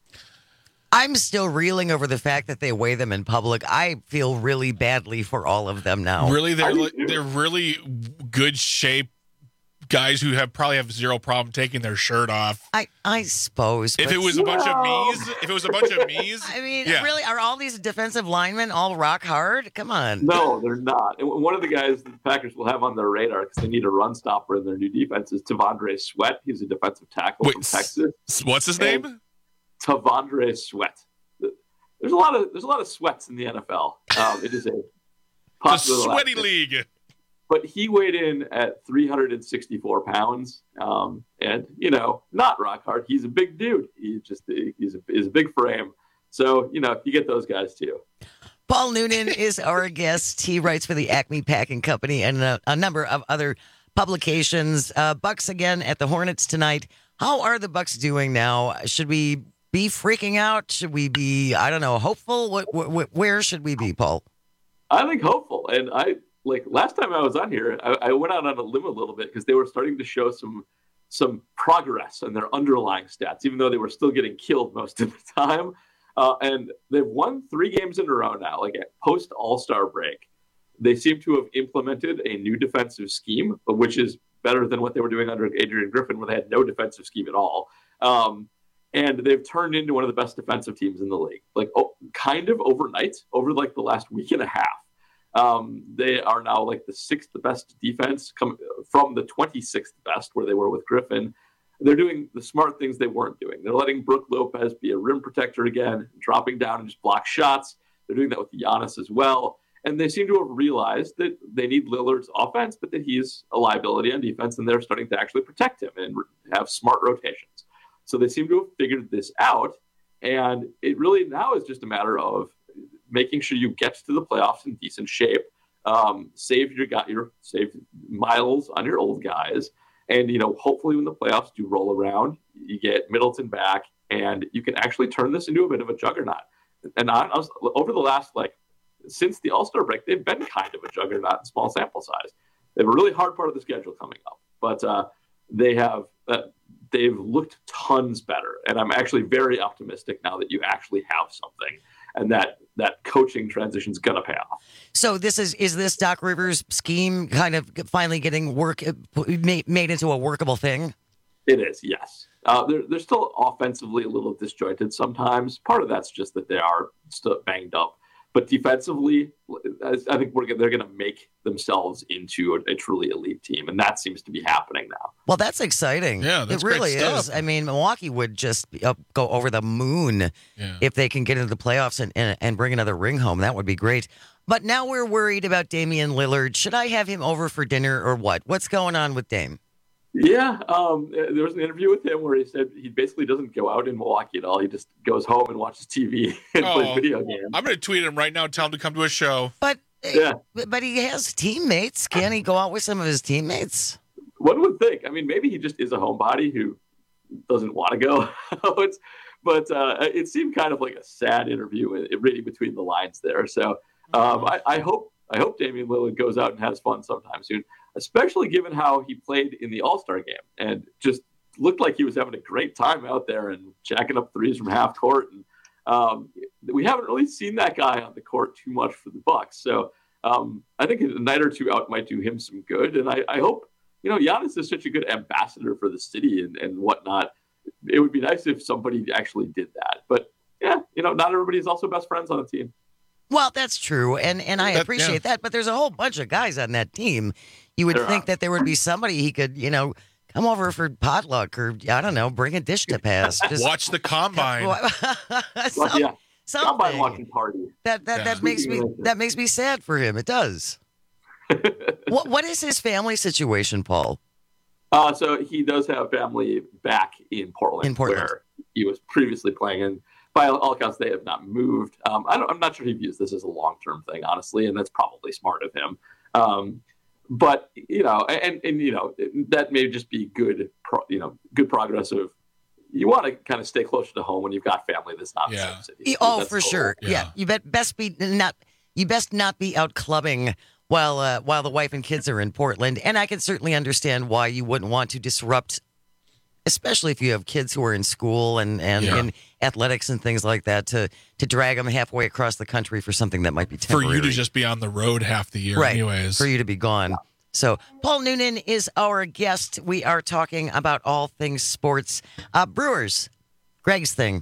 I'm still reeling over the fact that they weigh them in public. I feel really badly for all of them now. Really, they're li- they're really good shape guys who have probably have zero problem taking their shirt off. I, I suppose. If but- it was a bunch of me's, if it was a bunch of me's, I mean, yeah. really, are all these defensive linemen all rock hard? Come on. No, they're not. And one of the guys the Packers will have on their radar because they need a run stopper in their new defense is Tavondre Sweat. He's a defensive tackle Wait, from Texas. What's his And name? Tavondre Sweat. There's a lot of there's a lot of sweats in the N F L. Um, it is a The popular sweaty last- league. But he weighed in at three hundred sixty-four pounds, um, and you know, not rock hard. He's a big dude. He just he's a, he's a big frame. So you know, you get those guys too. Paul Noonan is our guest. He writes for the Acme Packing Company and a, a number of other publications. Uh, Bucks again at the Hornets tonight. How are the Bucks doing now? Should we be freaking out? Should we be, I don't know, hopeful? What, what, where should we be, Paul? I think hopeful, and I. Like last time I was on here, I, I went out on a limb a little bit because they were starting to show some some progress in their underlying stats, even though they were still getting killed most of the time. Uh, and they've won three games in a row now, like at post All-Star break. They seem to have implemented a new defensive scheme, which is better than what they were doing under Adrian Griffin, where they had no defensive scheme at all. Um, and they've turned into one of the best defensive teams in the league, like oh, kind of overnight, over like the last week and a half. Um, they are now like the sixth best defense come from the twenty-sixth best where they were with Griffin. they're doing the smart things they weren't doing. They're letting Brook Lopez be a rim protector again, dropping down and just block shots. They're doing that with Giannis as well. And they seem to have realized that they need Lillard's offense, but that he's a liability on defense, and they're starting to actually protect him and have smart rotations. So they seem to have figured this out. And it really now is just a matter of making sure you get to the playoffs in decent shape, um, save your got your save miles on your old guys, and you know hopefully when the playoffs do roll around, you get Middleton back, and you can actually turn this into a bit of a juggernaut. And I, I was, over the last like since the All-Star break, they've been kind of a juggernaut in small sample size. They have a really hard part of the schedule coming up, but uh, they have. Uh, They've looked tons better, and I'm actually very optimistic now that you actually have something, and that that coaching transition is going to pay off. So this is is this Doc Rivers scheme kind of finally getting work made, made into a workable thing? It is, yes. Uh, they're they're still offensively a little disjointed sometimes. Part of that's just that they are still banged up. But defensively, I think we're, they're going to make themselves into a, a truly elite team, and that seems to be happening now. Well, that's exciting. Yeah, that's it really great stuff. is. I mean, Milwaukee would just be, uh, go over the moon Yeah. if they can get into the playoffs and, and, and bring another ring home. That would be great. But now we're worried about Damian Lillard. Should I have him over for dinner or what? What's going on with Dame? Yeah, um, there was an interview with him where he said he basically doesn't go out in Milwaukee at all. He just goes home and watches T V and Oh, plays video games. I'm going to tweet him right now and tell him to come to a show. But Yeah. but but he has teammates. Can he go out with some of his teammates? One would think. I mean, maybe he just is a homebody who doesn't want to go out. But uh, it seemed kind of like a sad interview, uh, reading between the lines there. So um, I, I hope I hope Damian Lillard goes out and has fun sometime soon, especially given how he played in the All-Star game and just looked like he was having a great time out there and jacking up threes from half court. And um, we haven't really seen that guy on the court too much for the Bucks. So um, I think a night or two out might do him some good. And I, I hope, you know, Giannis is such a good ambassador for the city and, and whatnot. It would be nice if somebody actually did that. But yeah, you know, not everybody is also best friends on a team. Well, that's true, and and I That- appreciate yeah. that. But there's a whole bunch of guys on that team. You would There think are. that there would be somebody he could, you know, come over for potluck or I don't know, bring a dish to pass. Just Watch the combine. Some- Well, yeah, something. combine watching party. That that Yeah. that makes me that makes me sad for him. It does. what what is his family situation, Paul? Uh, so he does have family back in Portland, In Portland. where he was previously playing. And by all accounts, they have not moved. Um, I don't, I'm not sure he views this as a long-term thing, honestly, and that's probably smart of him. Um, but you know, and and you know, that may just be good, pro, you know, good progress of. You want to kind of stay closer to home when you've got family that's not in the same city. Y- Oh, That's for cool. sure. Yeah. you bet best be not you best not be out clubbing while uh, while the wife and kids are in Portland. And I can certainly understand why you wouldn't want to disrupt, especially if you have kids who are in school and and Yeah. in athletics and things like that, to to drag them halfway across the country for something that might be For temporary. you to just be on the road half the year, right, anyways. for you to be gone. So Paul Noonan is our guest. We are talking about all things sports. Uh, Brewers, Greg's thing.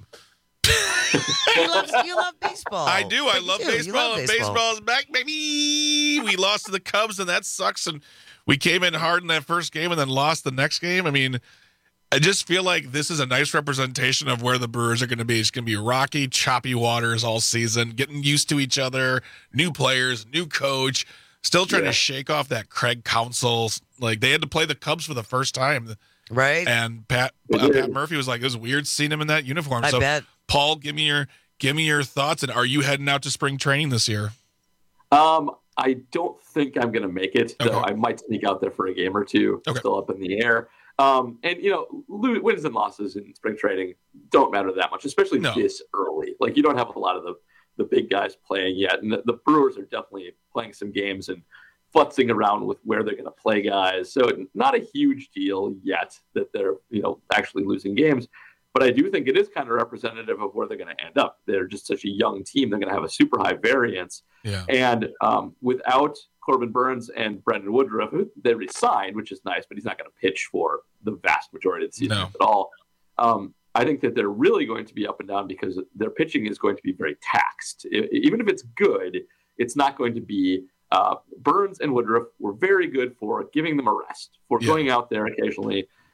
you, love, you love baseball. I do. I But you love do. You baseball, love and baseball is back, baby. We lost to the Cubs, and that sucks. And we came in hard in that first game and then lost the next game. I mean, I just feel like this is a nice representation of where the Brewers are going to be. It's going to be rocky, choppy waters all season, getting used to each other, new players, new coach, still trying Yeah. to shake off that Craig Counsell. Like, they had to play the Cubs for the first time. Right. And Pat They uh, did. Pat Murphy was like, it was weird seeing him in that uniform. I so, bet. Paul, give me your give me your thoughts. And are you heading out to spring training this year? Um, I don't think I'm going to make it, though. Okay. I might sneak out there for a game or two. Okay. Still up in the air. Um, and you know, lo- wins and losses in spring training don't matter that much, especially No. this early. Like you don't have a lot of the the big guys playing yet, and the, the Brewers are definitely playing some games and futzing around with where they're going to play guys. So not a huge deal yet that they're you know actually losing games. But I do think it is kind of representative of where they're going to end up. They're just such a young team. They're going to have a super high variance. Yeah. And um, without Corbin Burns and Brendan Woodruff, who they re-signed, which is nice, but he's not going to pitch for the vast majority of the season No. at all. Um, I think that they're really going to be up and down because their pitching is going to be very taxed. I- even if it's good, it's not going to be. Uh, Burns and Woodruff were very good for giving them a rest, for Yeah. going out there occasionally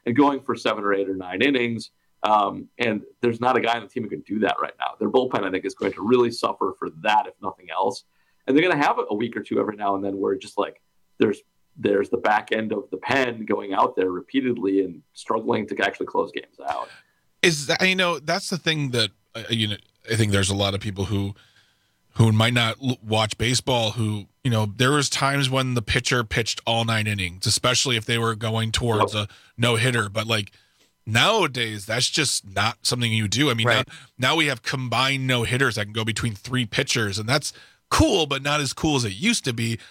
and going for seven or eight or nine innings. Um, and there's not a guy on the team who can do that right now. Their bullpen, I think, is going to really suffer for that, if nothing else. And they're going to have a week or two every now and then where just like there's there's the back end of the pen going out there repeatedly and struggling to actually close games out. Is that, you know, that's the thing that, uh, you know, I think there's a lot of people who who might not l- watch baseball who, you know, there was times when the pitcher pitched all nine innings, especially if they were going towards a no-hitter. But, like, nowadays, that's just not something you do. I mean, Right. now, now we have combined no-hitters that can go between three pitchers, and that's cool, but not as cool as it used to be.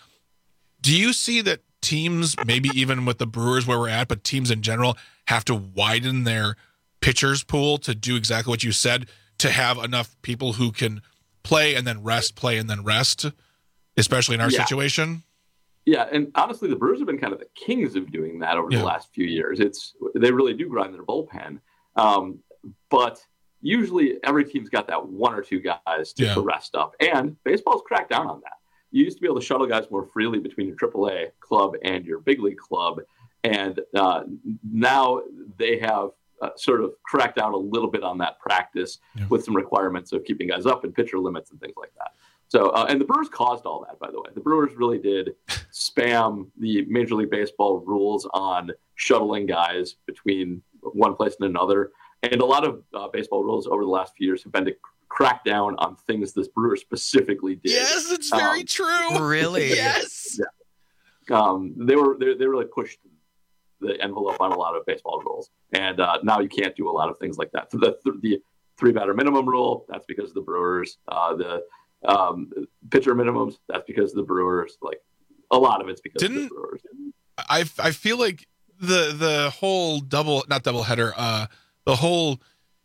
Do you see that teams, maybe even with the Brewers where we're at, but teams in general, have to widen their pitchers pool to do exactly what you said, to have enough people who can play and then rest, play and then rest, especially in our Yeah. situation? Yeah, and honestly, the Brewers have been kind of the kings of doing that over Yeah. the last few years. It's they really do grind their bullpen, um, but usually every team's got that one or two guys to, Yeah. to rest up, and baseball's cracked down on that. You used to be able to shuttle guys more freely between your triple A club and your big league club, and uh, now they have uh, sort of cracked down a little bit on that practice Yeah. with some requirements of keeping guys up and pitcher limits and things like that. So, uh, and the Brewers caused all that, by the way. The Brewers really did spam the Major League Baseball rules on shuttling guys between one place and another. And a lot of uh, baseball rules over the last few years have been to crack down on things this Brewers specifically did. Yes, it's very Um, true. Really? Yes. Yeah. Um, they were they, they really pushed the envelope on a lot of baseball rules, and uh, now you can't do a lot of things like that. So the the three batter minimum rule, that's because of the Brewers. Uh, the um, pitcher minimums, that's because of the Brewers. Like a lot of it's because Didn't- of the Brewers. I I feel like the the whole double not double header uh the whole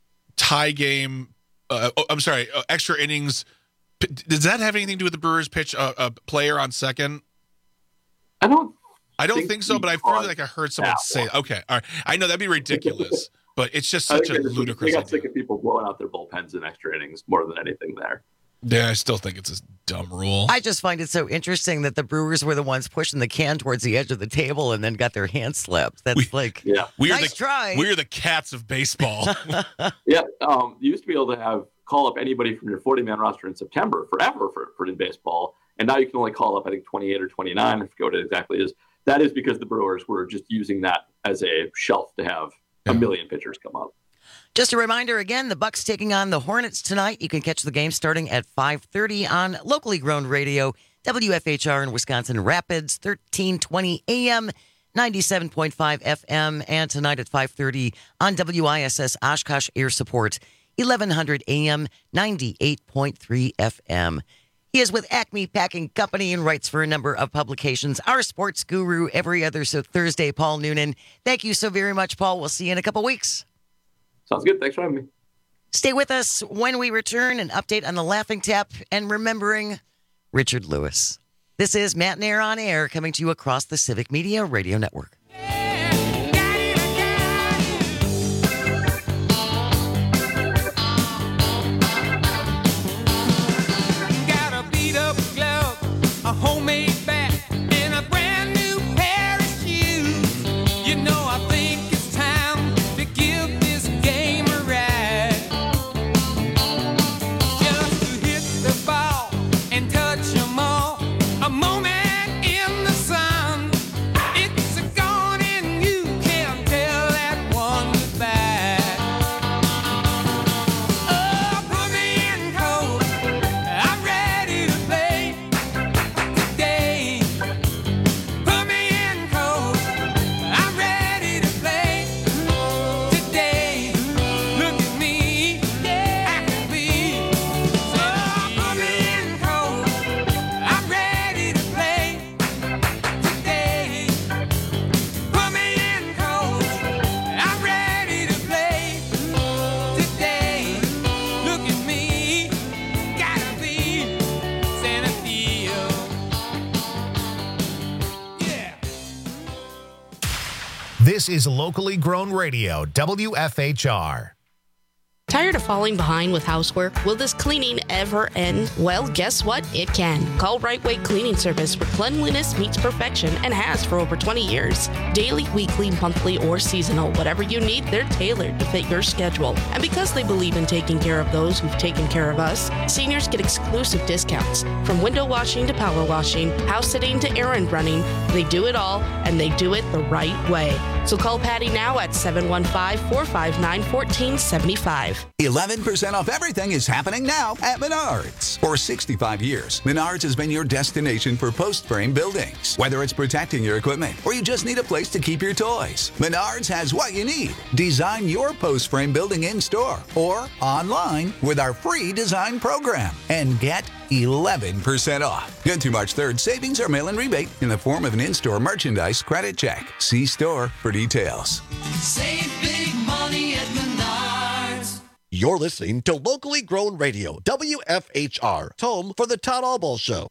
tie game uh, oh, I'm sorry uh, extra innings, p- does that have anything to do with the Brewers pitch a, a player on second? I don't I don't think, think so, we but I feel caused like I heard someone that say one. okay, all right, I know that'd be ridiculous, but it's just I such think a they just- ludicrous They got idea. sick of people blowing out their bullpens in extra innings more than anything there. Yeah, I still think it's a dumb rule. I just find it so interesting that the Brewers were the ones pushing the can towards the edge of the table and then got their hand slapped. That's like, Yeah. we are nice the try. we are the cats of baseball. Yeah, um, you used to be able to have call up anybody from your forty-man roster in September forever for, for in baseball, and now you can only call up I think twenty-eight or twenty-nine. I forget what it exactly is. That is because the Brewers were just using that as a shelf to have a million pitchers come up. Just a reminder again, the Bucks taking on the Hornets tonight. You can catch the game starting at five thirty on locally grown radio, W F H R in Wisconsin Rapids, thirteen twenty A M, ninety-seven point five F M, and tonight at five thirty on W I S S Oshkosh Air Support, eleven hundred A M, ninety-eight point three F M. He is with Acme Packing Company and writes for a number of publications. Our sports guru every other so Thursday, Paul Noonan. Thank you so very much, Paul. We'll see you in a couple weeks. Sounds good. Thanks for having me. Stay with us when we return, an update on the Laughing Tap and remembering Richard Lewis. This is Matt Nair on Air, coming to you across the Civic Media Radio Network. Got a beat up glove, a homemade bat, and a brand new pair of shoes. You know, I think it's time to give this game a ride. Just to hit the ball and touch 'em all. A moment in the sun. It's gone and you can't tell that one goodbye. Oh, put me in cold. I'm ready to play today. Put me in cold. I'm ready to play today. Look at me, I can be. So put me in cold. I'm ready to play today. Put me in cold. I'm ready to play today. Look at me, gotta be center field. Yeah. This is locally grown radio, W F H R. Tired of falling behind with housework? Will this cleaning ever end? Well, guess what? It can. Call Right Way Cleaning Service, where cleanliness meets perfection and has for over twenty years. Daily, weekly, monthly, or seasonal, whatever you need, they're tailored to fit your schedule. And because they believe in taking care of those who've taken care of us, seniors get exclusive discounts. From window washing to power washing, house sitting to errand running, they do it all, and they do it the right way. So call Patty now at seven one five, four five nine, one four seven five. eleven percent off everything is happening now at Menards. For sixty-five years, Menards has been your destination for post-frame buildings. Whether it's protecting your equipment or you just need a place to keep your toys, Menards has what you need. Design your post-frame building in-store or online with our free design program and get eleven percent off. Good through March third, savings or mail-in rebate in the form of an in-store merchandise credit check. See store for details. Save big money at Menards. You're listening to Locally Grown Radio, W F H R, home for the Todd Albaugh Show.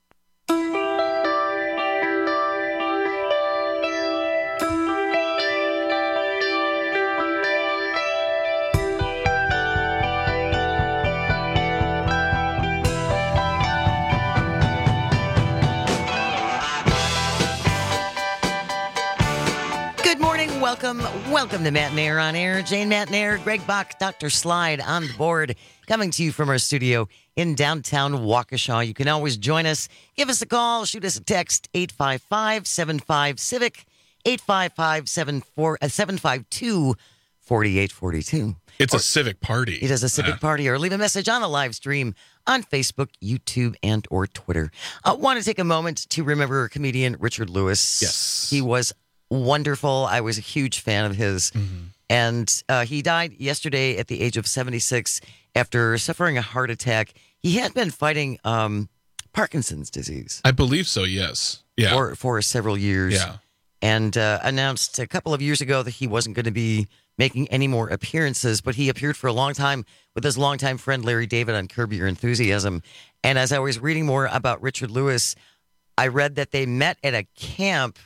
Welcome, welcome to Matt and Air on Air. Jane Matt and Air, Greg Bach, Doctor Slide on the board, coming to you from our studio in downtown Waukesha. You can always join us. Give us a call. Shoot us a text, eight five five, seven five, CIVIC, eight five five, seven five two, four eight four two. It's or, a civic party. It is a civic yeah. party. Or leave a message on the live stream on Facebook, YouTube, and or Twitter. I want to take a moment to remember comedian Richard Lewis. Yes. He was wonderful. I was a huge fan of his. Mm-hmm. And uh, he died yesterday at the age of seventy-six after suffering a heart attack. He had been fighting um, Parkinson's disease. I believe so, yes. Yeah. For, for several years. Yeah. And uh, announced a couple of years ago that he wasn't going to be making any more appearances, but he appeared for a long time with his longtime friend Larry David on Curb Your Enthusiasm. And as I was reading more about Richard Lewis, I read that they met at a camp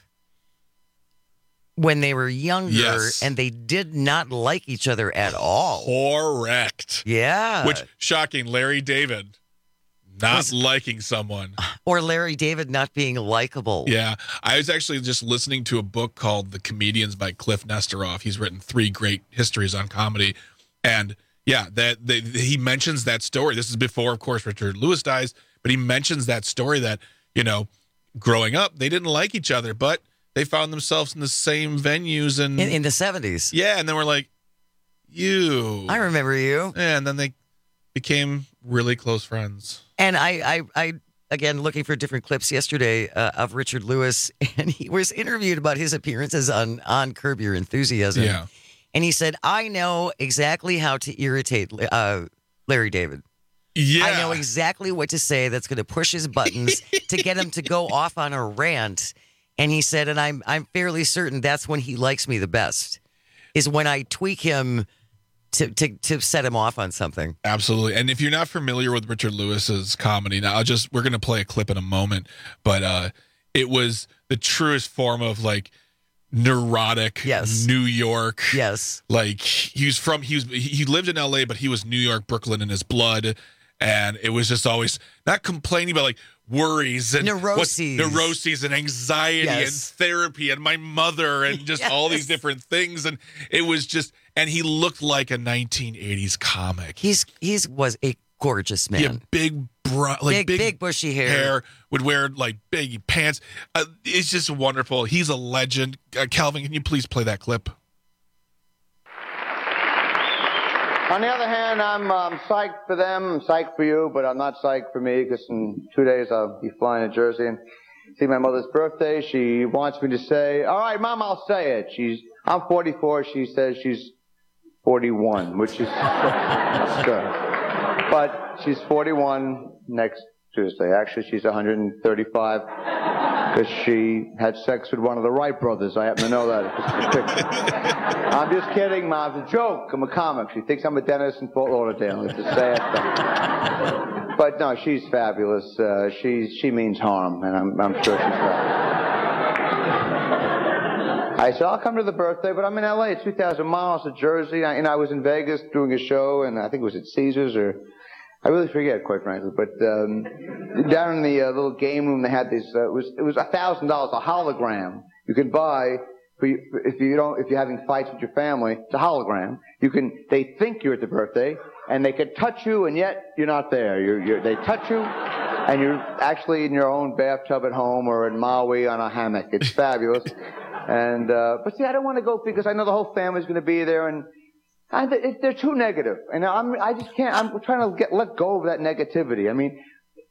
when they were younger, yes. and they did not like each other at all. Correct. Yeah. Which, shocking, Larry David not was, liking someone. Or Larry David not being likable. Yeah. I was actually just listening to a book called The Comedians by Cliff Nesteroff. He's written three great histories on comedy. And, yeah, that they, he mentions that story. This is before, of course, Richard Lewis dies, but he mentions that story that, you know, growing up, they didn't like each other, but they found themselves in the same venues and in, in the seventies. Yeah, and then we're like, you. I remember you. Yeah, and then they became really close friends. And I, I, I again, looking for different clips yesterday uh, of Richard Lewis, and he was interviewed about his appearances on, on Curb Your Enthusiasm. Yeah. And he said, I know exactly how to irritate uh, Larry David. Yeah. I know exactly what to say that's going to push his buttons to get him to go off on a rant. And he said, and I'm I'm fairly certain that's when he likes me the best, is when I tweak him to to to set him off on something. Absolutely. And if you're not familiar with Richard Lewis's comedy, now I'll just we're going to play a clip in a moment, but uh, it was the truest form of like neurotic yes. New York. Yes. Like he was from he was he lived in L A, but he was New York, Brooklyn in his blood, and it was just always not complaining, but like worries and neuroses, what, neuroses and anxiety yes. and therapy and my mother and just yes. all these different things, and it was just and he looked like a nineteen eighties comic. He's he's was a gorgeous man. He had big bro- like big, big big bushy hair. hair would wear like baggy pants. Uh, it's just wonderful. He's a legend. Uh, Calvin, can you please play that clip? On the other hand, I'm um, psyched for them, I'm psyched for you, but I'm not psyched for me because in two days I'll be flying to Jersey and see my mother's birthday. She wants me to say, all right, Mom, I'll say it. She's, I'm forty-four. She says she's forty-one, which is good. But she's forty-one next Tuesday. Actually, she's one hundred thirty-five because she had sex with one of the Wright brothers. I happen to know that. I'm just kidding, Mom. It's a joke. I'm a comic. She thinks I'm a dentist in Fort Lauderdale. It's a sad thing. But no, she's fabulous. Uh, she she means harm, and I'm I'm sure she's fabulous. I said, I'll come to the birthday, but I'm in L A. It's two thousand miles to Jersey. I, and I was in Vegas doing a show, and I think it was at Caesars, or I really forget, quite frankly. But um, down in the uh, little game room, they had this. Uh, it was it was a thousand dollars, a hologram you could buy for you, if you don't if you're having fights with your family. It's a hologram. You can. They think you're at the birthday, and they could touch you, and yet you're not there. You're, you're they touch you, and you're actually in your own bathtub at home or in Maui on a hammock. It's fabulous. And uh, but see, I don't want to go because I know the whole family's going to be there, and I, it, they're too negative. And I'm, I just can't. I'm trying to get let go of that negativity. I mean,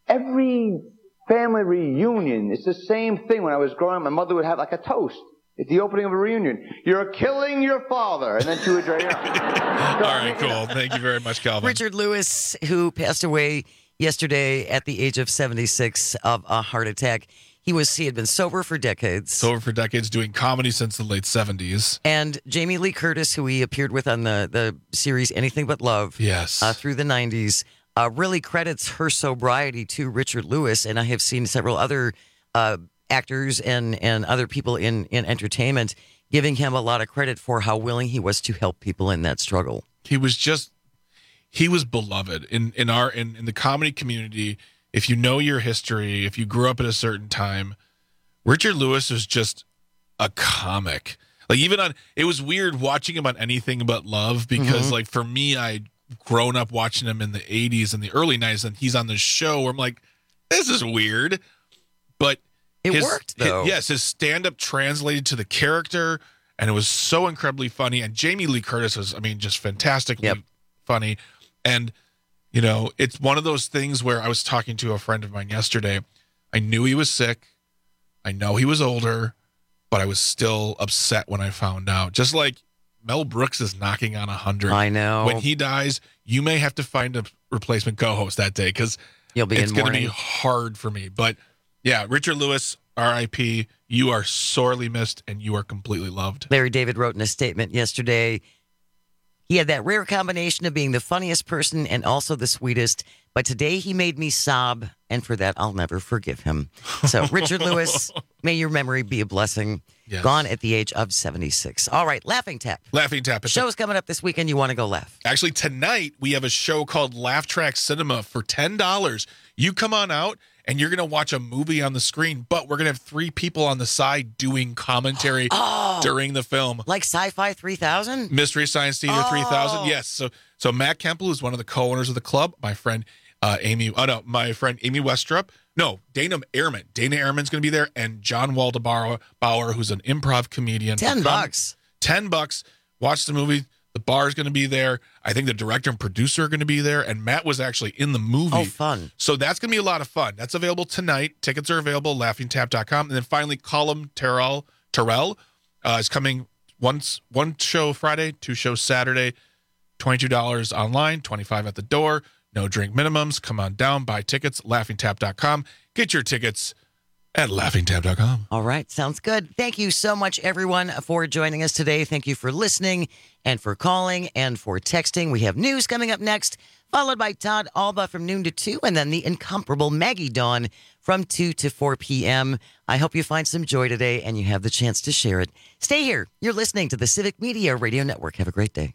every family reunion, it's the same thing. When I was growing up, my mother would have like a toast at the opening of a reunion. You're killing your father, and then she would drink. You know. All right, cool. Thank you very much, Calvin. Richard Lewis, who passed away yesterday at the age of seventy-six of a heart attack. He was he had been sober for decades. Sober for decades, doing comedy since the late seventies. And Jamie Lee Curtis, who he appeared with on the, the series Anything But Love. Yes. Uh, through the nineties, uh, really credits her sobriety to Richard Lewis. And I have seen several other uh, actors and, and other people in, in entertainment giving him a lot of credit for how willing he was to help people in that struggle. He was just, he was beloved in, in our, in, in the comedy community. If you know your history, if you grew up at a certain time, Richard Lewis was just a comic. Like even on, it was weird watching him on Anything But Love because mm-hmm. like for me, I'd grown up watching him in the eighties and the early nineties, and he's on this show where I'm like, this is weird. But it his, worked though. His, yes, his stand-up translated to the character, and it was so incredibly funny. And Jamie Lee Curtis was, I mean, just fantastically yep. funny. And you know, it's one of those things where I was talking to a friend of mine yesterday. I knew he was sick. I know he was older, but I was still upset when I found out. Just like Mel Brooks is knocking on one hundred. I know. When he dies, you may have to find a replacement co-host that day because it's going to be hard for me. But yeah, Richard Lewis, R I P, you are sorely missed and you are completely loved. Larry David wrote in a statement yesterday, he had that rare combination of being the funniest person and also the sweetest. But today he made me sob, and for that, I'll never forgive him. So, Richard Lewis, may your memory be a blessing. Yes. Gone at the age of seventy-six. All right, Laughing Tap. Laughing Tap. Show's coming up this weekend. You want to go laugh? Actually, tonight we have a show called Laugh Track Cinema for ten dollars. You come on out, and you're going to watch a movie on the screen, but we're going to have three people on the side doing commentary oh, during the film. Like Sci-Fi three thousand? Mystery Science Theater oh. three thousand, yes. So so Matt Kemple is one of the co-owners of the club. My friend uh, Amy, oh no, my friend Amy Westrup. No, Dana Ehrman. Dana Ehrman's going to be there, and John Waldebauer, Bauer, who's an improv comedian. Ten bucks. Ten bucks. Watch the movie. The bar is going to be there. I think the director and producer are going to be there. And Matt was actually in the movie. Oh, fun. So that's going to be a lot of fun. That's available tonight. Tickets are available, laughing tap dot com. And then finally, Colum Terrell, Terrell uh, is coming once one show Friday, two shows Saturday, twenty-two dollars online, twenty-five dollars at the door. No drink minimums. Come on down, buy tickets, laughing tap dot com. Get your tickets at laughing tap dot com. All right. Sounds good. Thank you so much, everyone, for joining us today. Thank you for listening and for calling and for texting. We have news coming up next, followed by Todd Alba from noon to two, and then the incomparable Maggie Dawn from two to four p.m. I hope you find some joy today and you have the chance to share it. Stay here. You're listening to the Civic Media Radio Network. Have a great day.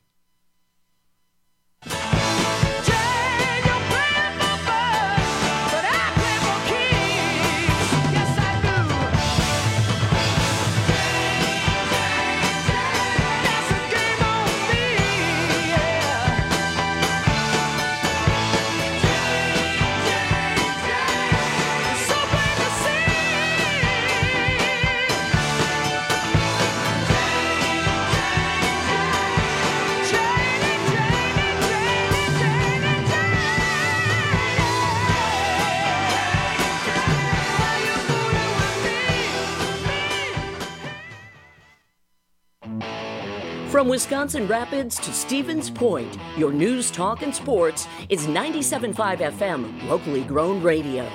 From Wisconsin Rapids to Stevens Point, your news, talk, and sports is ninety-seven point five F M, locally grown radio.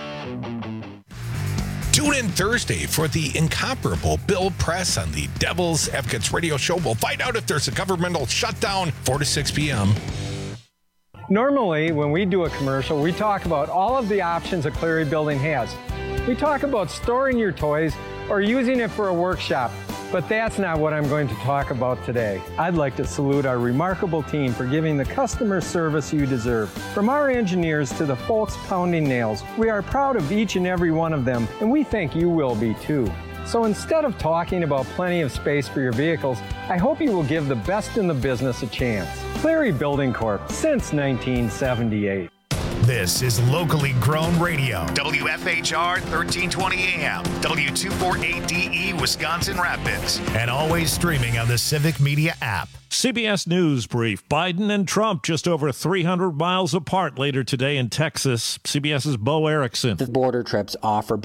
Tune in Thursday for the incomparable Bill Press on the Devil's Advocates radio show. We'll find out if there's a governmental shutdown, four to six p.m. Normally, when we do a commercial, we talk about all of the options a Cleary building has. We talk about storing your toys or using it for a workshop. But that's not what I'm going to talk about today. I'd like to salute our remarkable team for giving the customer service you deserve. From our engineers to the folks pounding nails, we are proud of each and every one of them, and we think you will be too. So instead of talking about plenty of space for your vehicles, I hope you will give the best in the business a chance. Cleary Building Corp, since nineteen seventy-eight. This is locally grown radio. W F H R thirteen twenty A M, W two forty-eight D E, Wisconsin Rapids, and always streaming on the Civic Media app. C B S News Brief. Biden and Trump just over three hundred miles apart later today in Texas. CBS's Bo Erickson. The border trips offer